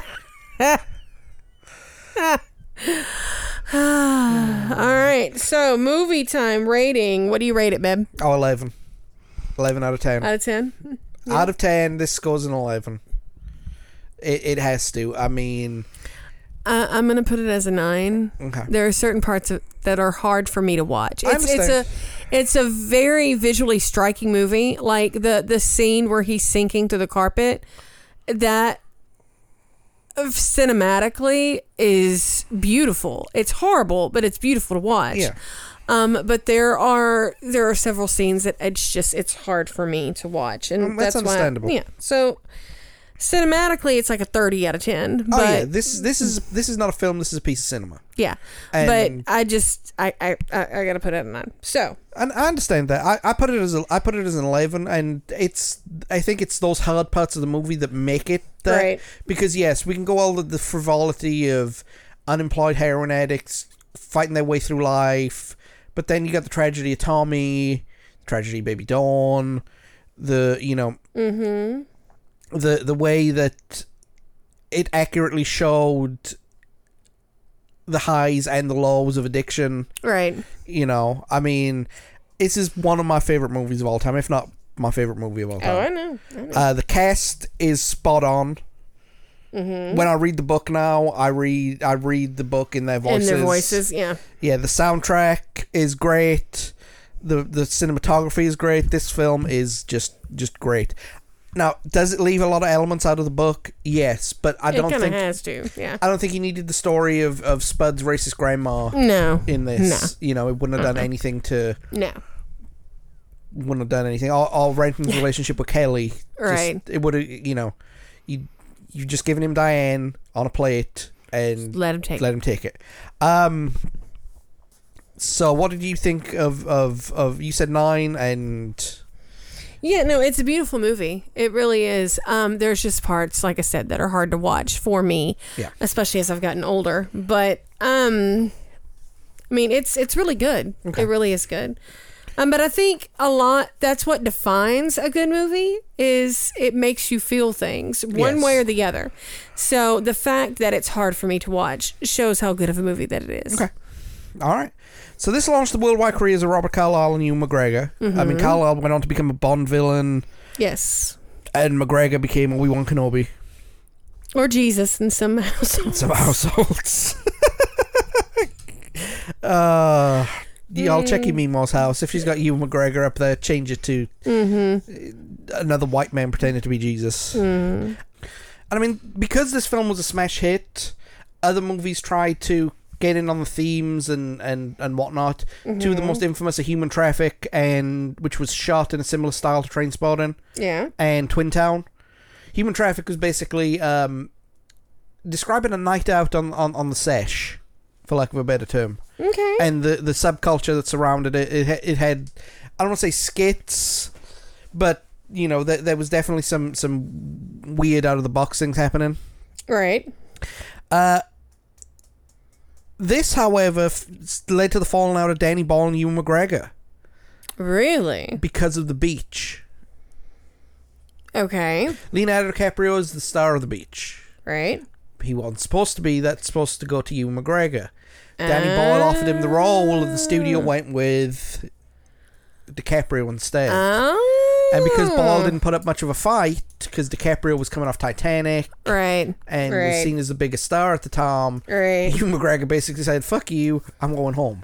All right. So, movie time rating. What do you rate it, babe? Oh, eleven. eleven out of ten. Out of ten? Out of ten, this scores an eleven. It it has to. I mean, Uh, I'm going to put it as a nine. okay. There are certain parts of, that are hard for me to watch. I It's it's understand. a it's a very visually striking movie. Like the the scene where he's sinking to the carpet, that cinematically is beautiful. It's horrible, but it's beautiful to watch. Yeah. Um, but there are there are several scenes that it's just it's hard for me to watch, and Um, that's that's, understandable. why. Yeah. So Cinematically, it's like a thirty out of ten. But oh yeah, this this is this is not a film. This is a piece of cinema. Yeah, And- but I just I I I, I got to put it at a nine. So And I understand that. I, I put it as a, I put it as an eleven, and it's I think it's those hard parts of the movie that make it that. Right. Because yes, we can go all the, the frivolity of unemployed heroin addicts fighting their way through life, but then you got the tragedy of Tommy, tragedy of Baby Dawn, the you know. Mm-hmm. the the way that it accurately showed the highs and the lows of addiction. Right. You know, I mean, this is one of my favorite movies of all time, if not my favorite movie of all time. Oh, I know. I know. Uh, the cast is spot on. Mm-hmm. When I read the book now, I read I read the book in their voices. In their voices, yeah. Yeah, the soundtrack is great. The the cinematography is great. This film is just just great. Now, does it leave a lot of elements out of the book? Yes, but I don't it kind of think has to, yeah. I don't think you needed the story of, of Spud's racist grandma No. in this. No. You know, it wouldn't have done Uh-uh. anything to No. wouldn't have done anything. All, all Renton's relationship with Kelly, just, Right. it would have, you know, you you just given him Diane on a plate and Let him take let it. him take it. Um. So, what did you think of of of? You said nine and. Yeah, no, it's a beautiful movie. It really is. Um, there's just parts, like I said, that are hard to watch for me, Yeah. especially as I've gotten older. But um, I mean, it's it's really good. Okay. It really is good. Um, but I think a lot. That's what defines a good movie is it makes you feel things one Yes. way or the other. So the fact that it's hard for me to watch shows how good of a movie that it is. Okay. All right. So this launched the worldwide careers of Robert Carlyle and Ewan McGregor. Mm-hmm. I mean, Carlyle went on to become a Bond villain, Yes. and McGregor became Obi-Wan Kenobi Or Jesus in some households. in some households. uh, yeah, I'll check your Meemaw's house. If she's got Ewan McGregor up there, change it to Mm-hmm. another white man pretending to be Jesus. Mm. And I mean, because this film was a smash hit, other movies tried to get in on the themes and, and, and whatnot. Mm-hmm. Two of the most infamous are Human Traffic, and which was shot in a similar style to Trainspotting, Yeah. and Twin Town. Human Traffic was basically um, describing a night out on, on, on the sesh, for lack of a better term. Okay. And the, the subculture that surrounded it, it, ha- it had, I don't want to say skits, but, you know, there, there was definitely some, some weird out-of-the-box things happening. Right. Uh, this, however, f- led to the falling out of Danny Boyle and Ewan McGregor Really? because of The Beach. Okay. Leonardo DiCaprio is the star of The Beach. Right. He wasn't supposed to be. That's supposed to go to Ewan McGregor. Danny Boyle offered him the role, and the studio went with DiCaprio instead. Oh. And because Boyle didn't put up much of a fight, because DiCaprio was coming off Titanic Right. and right. was seen as the biggest star at the time, Right. Ewan McGregor basically said, "Fuck you, I'm going home."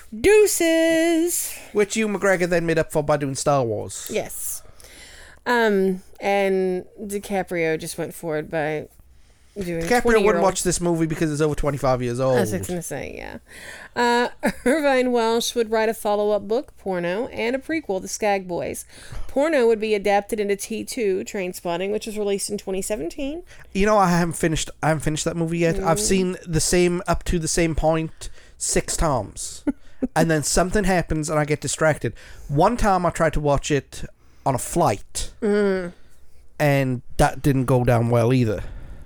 Deuces. Which Ewan McGregor then made up for by doing Star Wars. Yes. Um, and DiCaprio just went forward by doing DiCaprio wouldn't watch this movie because it's over twenty-five years old. I was going to say, yeah. Uh, Irvine Welsh would write a follow-up book, Porno, and a prequel, The Skag Boys. Porno would be adapted into T two, Trainspotting, which was released in twenty seventeen. You know, I haven't finished. I haven't finished that movie yet. Mm. I've seen the same up to the same point six times, and then something happens and I get distracted. One time I tried to watch it on a flight, Mm. and that didn't go down well either,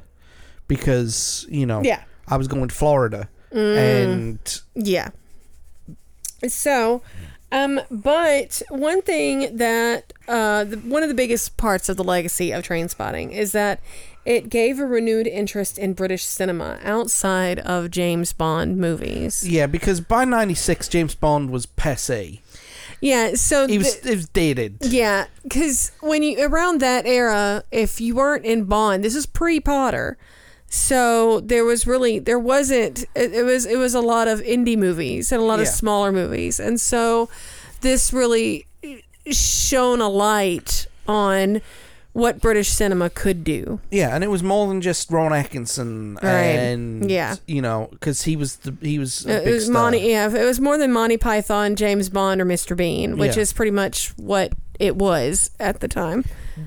because you know, Yeah. I was going to Florida, Mm. and Yeah. So, um, but one thing that uh, the, one of the biggest parts of the legacy of Trainspotting is that it gave a renewed interest in British cinema outside of James Bond movies. yeah, because by ninety-six James Bond was passé. Yeah, so He was the- it was dated. yeah, because when you around that era, if you weren't in Bond, this is pre Potter. So there was really there wasn't it, it was it was a lot of indie movies and a lot of Yeah. smaller movies, and so this really shone a light on what British cinema could do. Yeah, and it was more than just Ron Atkinson, Right. and Yeah. you know, because he was the, he was a It big was star. Monty, yeah, it was more than Monty Python, James Bond, or Mister Bean, which Yeah. is pretty much what it was at the time. But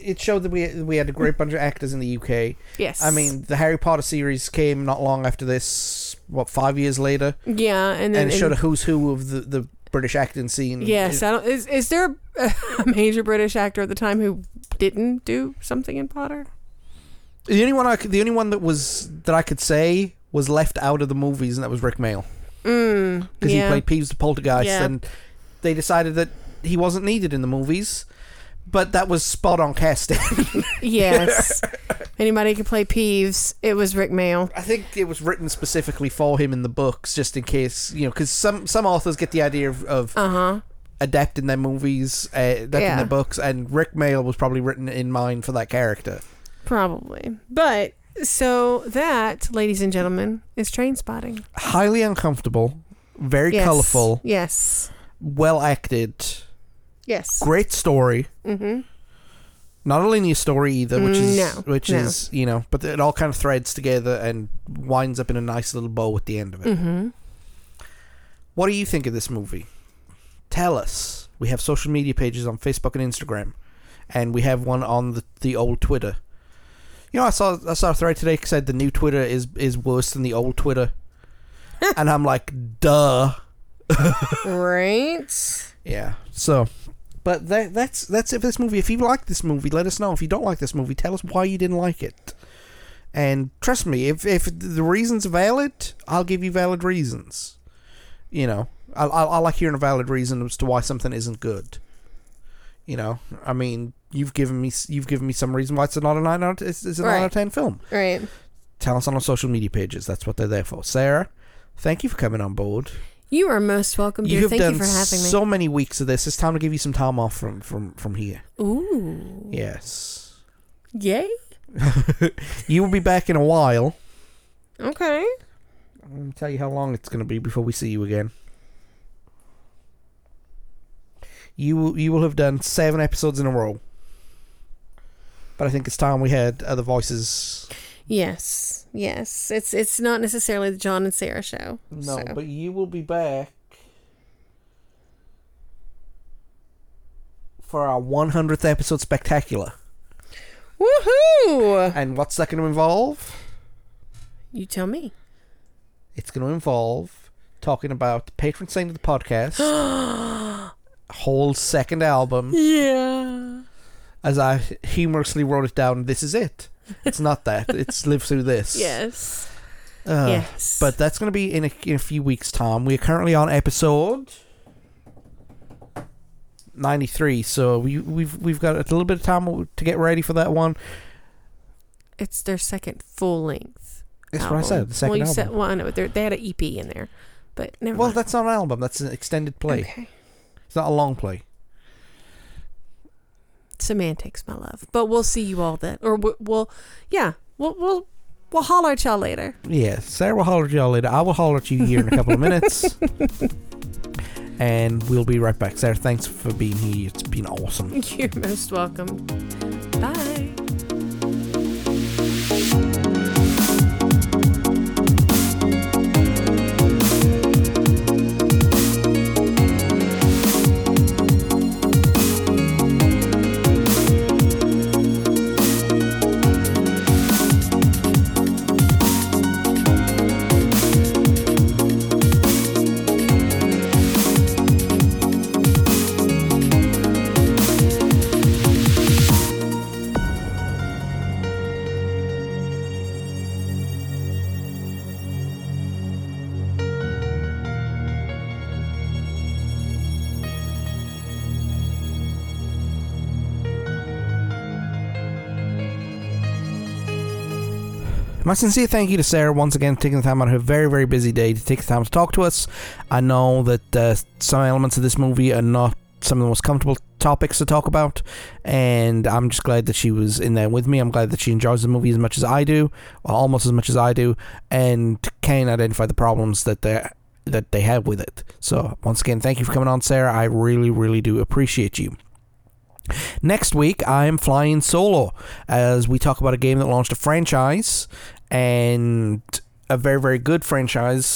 it showed that we we had a great bunch of actors in the U K. Yes. I mean, the Harry Potter series came not long after this. What, five years later? Yeah, and then and it showed and, a who's who of the, the British acting scene. Yes, it, I don't, is is there a major British actor at the time who didn't do something in Potter? The only one I could, the only one that was that I could say was left out of the movies, and that was Rick Mayall. Mm, Because yeah. he played Peeves the Poltergeist, Yeah. and they decided that he wasn't needed in the movies. But that was spot on casting. Yes. Anybody could play Peeves. It was Rick Mayall. I think it was written specifically for him in the books, just in case, you know, because some, some authors get the idea of, of Uh-huh. adapting their movies, uh, adapting Yeah. their books, and Rick Mayall was probably written in mind for that character. Probably. But, so that, ladies and gentlemen, is Train Spotting. Highly uncomfortable, very Yes. colourful, Yes. well acted, Yes. great story. Mm-hmm. Not a linear story either, which is No, which no. is you know, but it all kind of threads together and winds up in a nice little bow at the end of it. Mm-hmm. What do you think of this movie? Tell us. We have social media pages on Facebook and Instagram, and we have one on the the old Twitter. You know, I saw I saw a thread today that said the new Twitter is is worse than the old Twitter, and I'm like, duh. Right. Yeah. So. But that, that's that's it for this movie. If you like this movie, let us know. If you don't like this movie, tell us why you didn't like it. And trust me, if if the reasons are valid, I'll give you valid reasons. You know, I I, I like hearing a valid reason as to why something isn't good. You know, I mean, you've given me you've given me some reason why it's a not a nine out it's, it's a Right. nine out of ten film. Right. Tell us on our social media pages. That's what they're there for. Sarah, thank you for coming on board. You are most welcome, dear. You have Thank done you for having me. so many weeks of this. It's time to give you some time off from from from here. Ooh. Yes. Yay. You will be back in a while. Okay. Let me tell you how long it's going to be before we see you again. You will, you will have done seven episodes in a row. But I think it's time we had other voices. Yes. Yes. It's it's not necessarily the John and Sarah show. No, so. but you will be back for our one hundredth episode spectacular. Woohoo! And what's that going to involve? You tell me. It's going to involve talking about the patron saint of the podcast, whole second album. Yeah. As I humorously wrote it down, this is it. It's not that. It's Live Through This. Yes. Uh, yes. But that's going to be in a, in a few weeks' time. We're currently on episode ninety-three, so we, we've we've got a little bit of time to get ready for that one. It's their second full length. That's album. what I said. The second well, you album. Said, well, I know, but they had an E P in there, but never well, mind. that's not an album. That's an extended play. Okay. It's not a long play. Semantics, my love. But we'll see you all then, or we'll, we'll yeah, we'll we'll we'll holler at y'all later. Yeah, Sarah will holler at y'all later. I will holler at you here in a couple of minutes. And we'll be right back. Sarah, thanks for being here. It's been awesome. You're most welcome. Bye. My sincere thank you to Sarah once again for taking the time out of her very, very busy day to take the time to talk to us. I know that uh, some elements of this movie are not some of the most comfortable topics to talk about, and I'm just glad that she was in there with me. I'm glad that she enjoys the movie as much as I do, or almost as much as I do, and can identify the problems that they that they have with it. So once again, thank you for coming on, Sarah. I really, really do appreciate you. Next week, I'm flying solo as we talk about a game that launched a franchise, and a very, very good franchise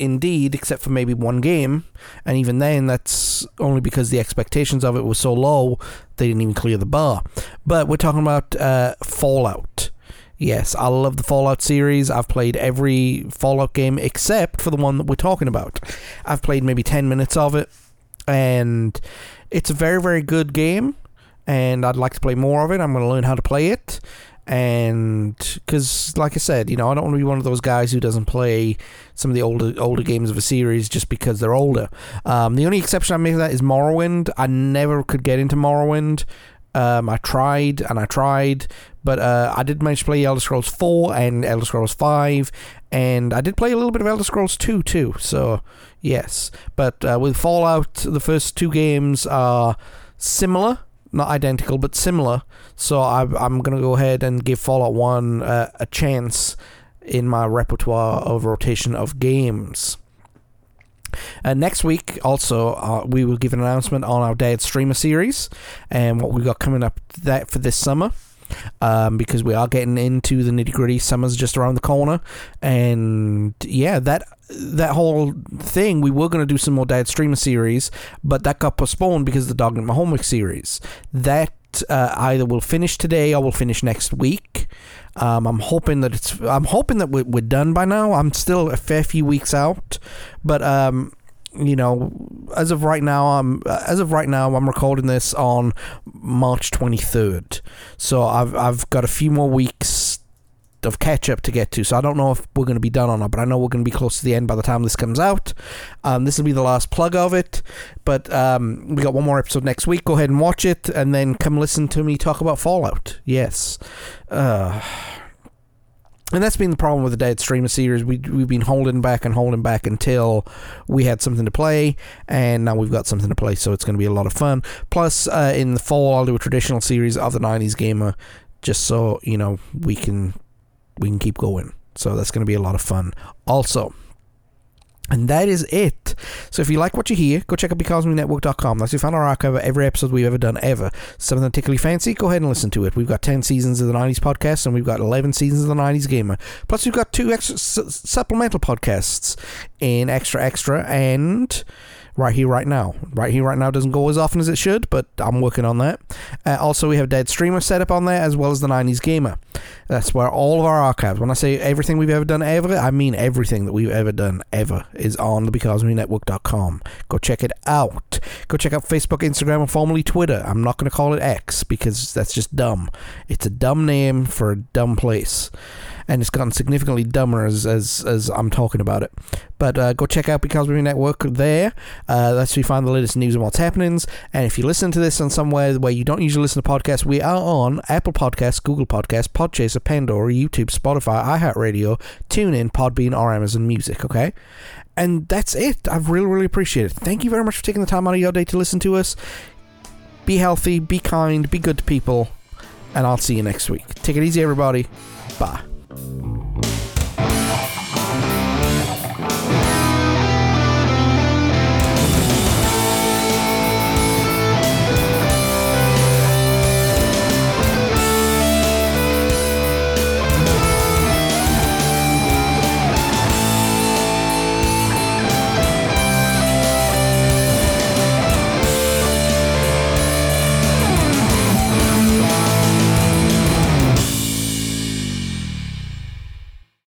indeed, except for maybe one game, and even then, that's only because the expectations of it were so low, they didn't even clear the bar. But we're talking about uh, Fallout. Yes, I love the Fallout series. I've played every Fallout game except for the one that we're talking about. I've played maybe ten minutes of it, and it's a very, very good game, and I'd like to play more of it. I'm going to learn how to play it. And because, like I said, you know, I don't want to be one of those guys who doesn't play some of the older older games of a series just because they're older. Um, the only exception I make to that is Morrowind. I never could get into Morrowind. Um, I tried and I tried, but uh, I did manage to play Elder Scrolls four and Elder Scrolls five, and I did play a little bit of Elder Scrolls two too. So yes, but uh, with Fallout, the first two games are similar. Not identical, but similar. So I, I'm going to go ahead and give Fallout one uh, a chance in my repertoire of rotation of games. Uh, next week, also, uh, we will give an announcement on our Dead Streamer series and what we got coming up that for this summer. Um, because we are getting into the nitty gritty. Summer's just around the corner, and yeah, that that whole thing. We were going to do some more Dead Streamer series, but that got postponed because of the Dog Eat My Homework series. That uh, either will finish today or will finish next week. Um, I'm hoping that it's. I'm hoping that we're, we're done by now. I'm still a fair few weeks out, but um. You know, as of right now, I'm as of right now, I'm recording this on March twenty-third. So I've I've got a few more weeks of catch up to get to. So I don't know if we're going to be done or not, but I know we're going to be close to the end by the time this comes out. Um, this will be the last plug of it, but um, we got one more episode next week. Go ahead and watch it, and then come listen to me talk about Fallout. Yes. Uh And that's been the problem with the Dead Streamer series. We, we've been holding back and holding back until we had something to play, and now we've got something to play, so it's going to be a lot of fun. Plus, uh, in the fall, I'll do a traditional series of the nineties Gamer, just so, you know, we can we can keep going. So that's going to be a lot of fun also. And that is it. So if you like what you hear, go check out because me network dot com. That's where you find our archive of every episode we've ever done ever. Something particularly fancy, go ahead and listen to it. We've got ten seasons of the nineties podcast, and we've got eleven seasons of the nineties Gamer. Plus we've got two extra su- supplemental podcasts in Extra Extra and Right Here Right Now. Right Here Right Now doesn't go as often as it should, but I'm working on that. Uh, also, we have Dead Streamer set up on there, as well as the nineties Gamer. That's where all of our archives, when I say everything we've ever done ever, I mean everything that we've ever done ever is on the because me network dot com. Go check it out. Go check out Facebook, Instagram, and formerly Twitter. I'm not going to call it X because that's just dumb. It's a dumb name for a dumb place. And it's gotten significantly dumber as as, as I'm talking about it. But uh, go check out Because We Network there. Uh, that's where you find the latest news and what's happenings. And if you listen to this on somewhere where you don't usually listen to podcasts, we are on Apple Podcasts, Google Podcasts, Podchaser, Pandora, YouTube, Spotify, iHeartRadio, TuneIn, Podbean, or Amazon Music, okay? And that's it. I really, really appreciate it. Thank you very much for taking the time out of your day to listen to us. Be healthy, be kind, be good to people, and I'll see you next week. Take it easy, everybody. Bye.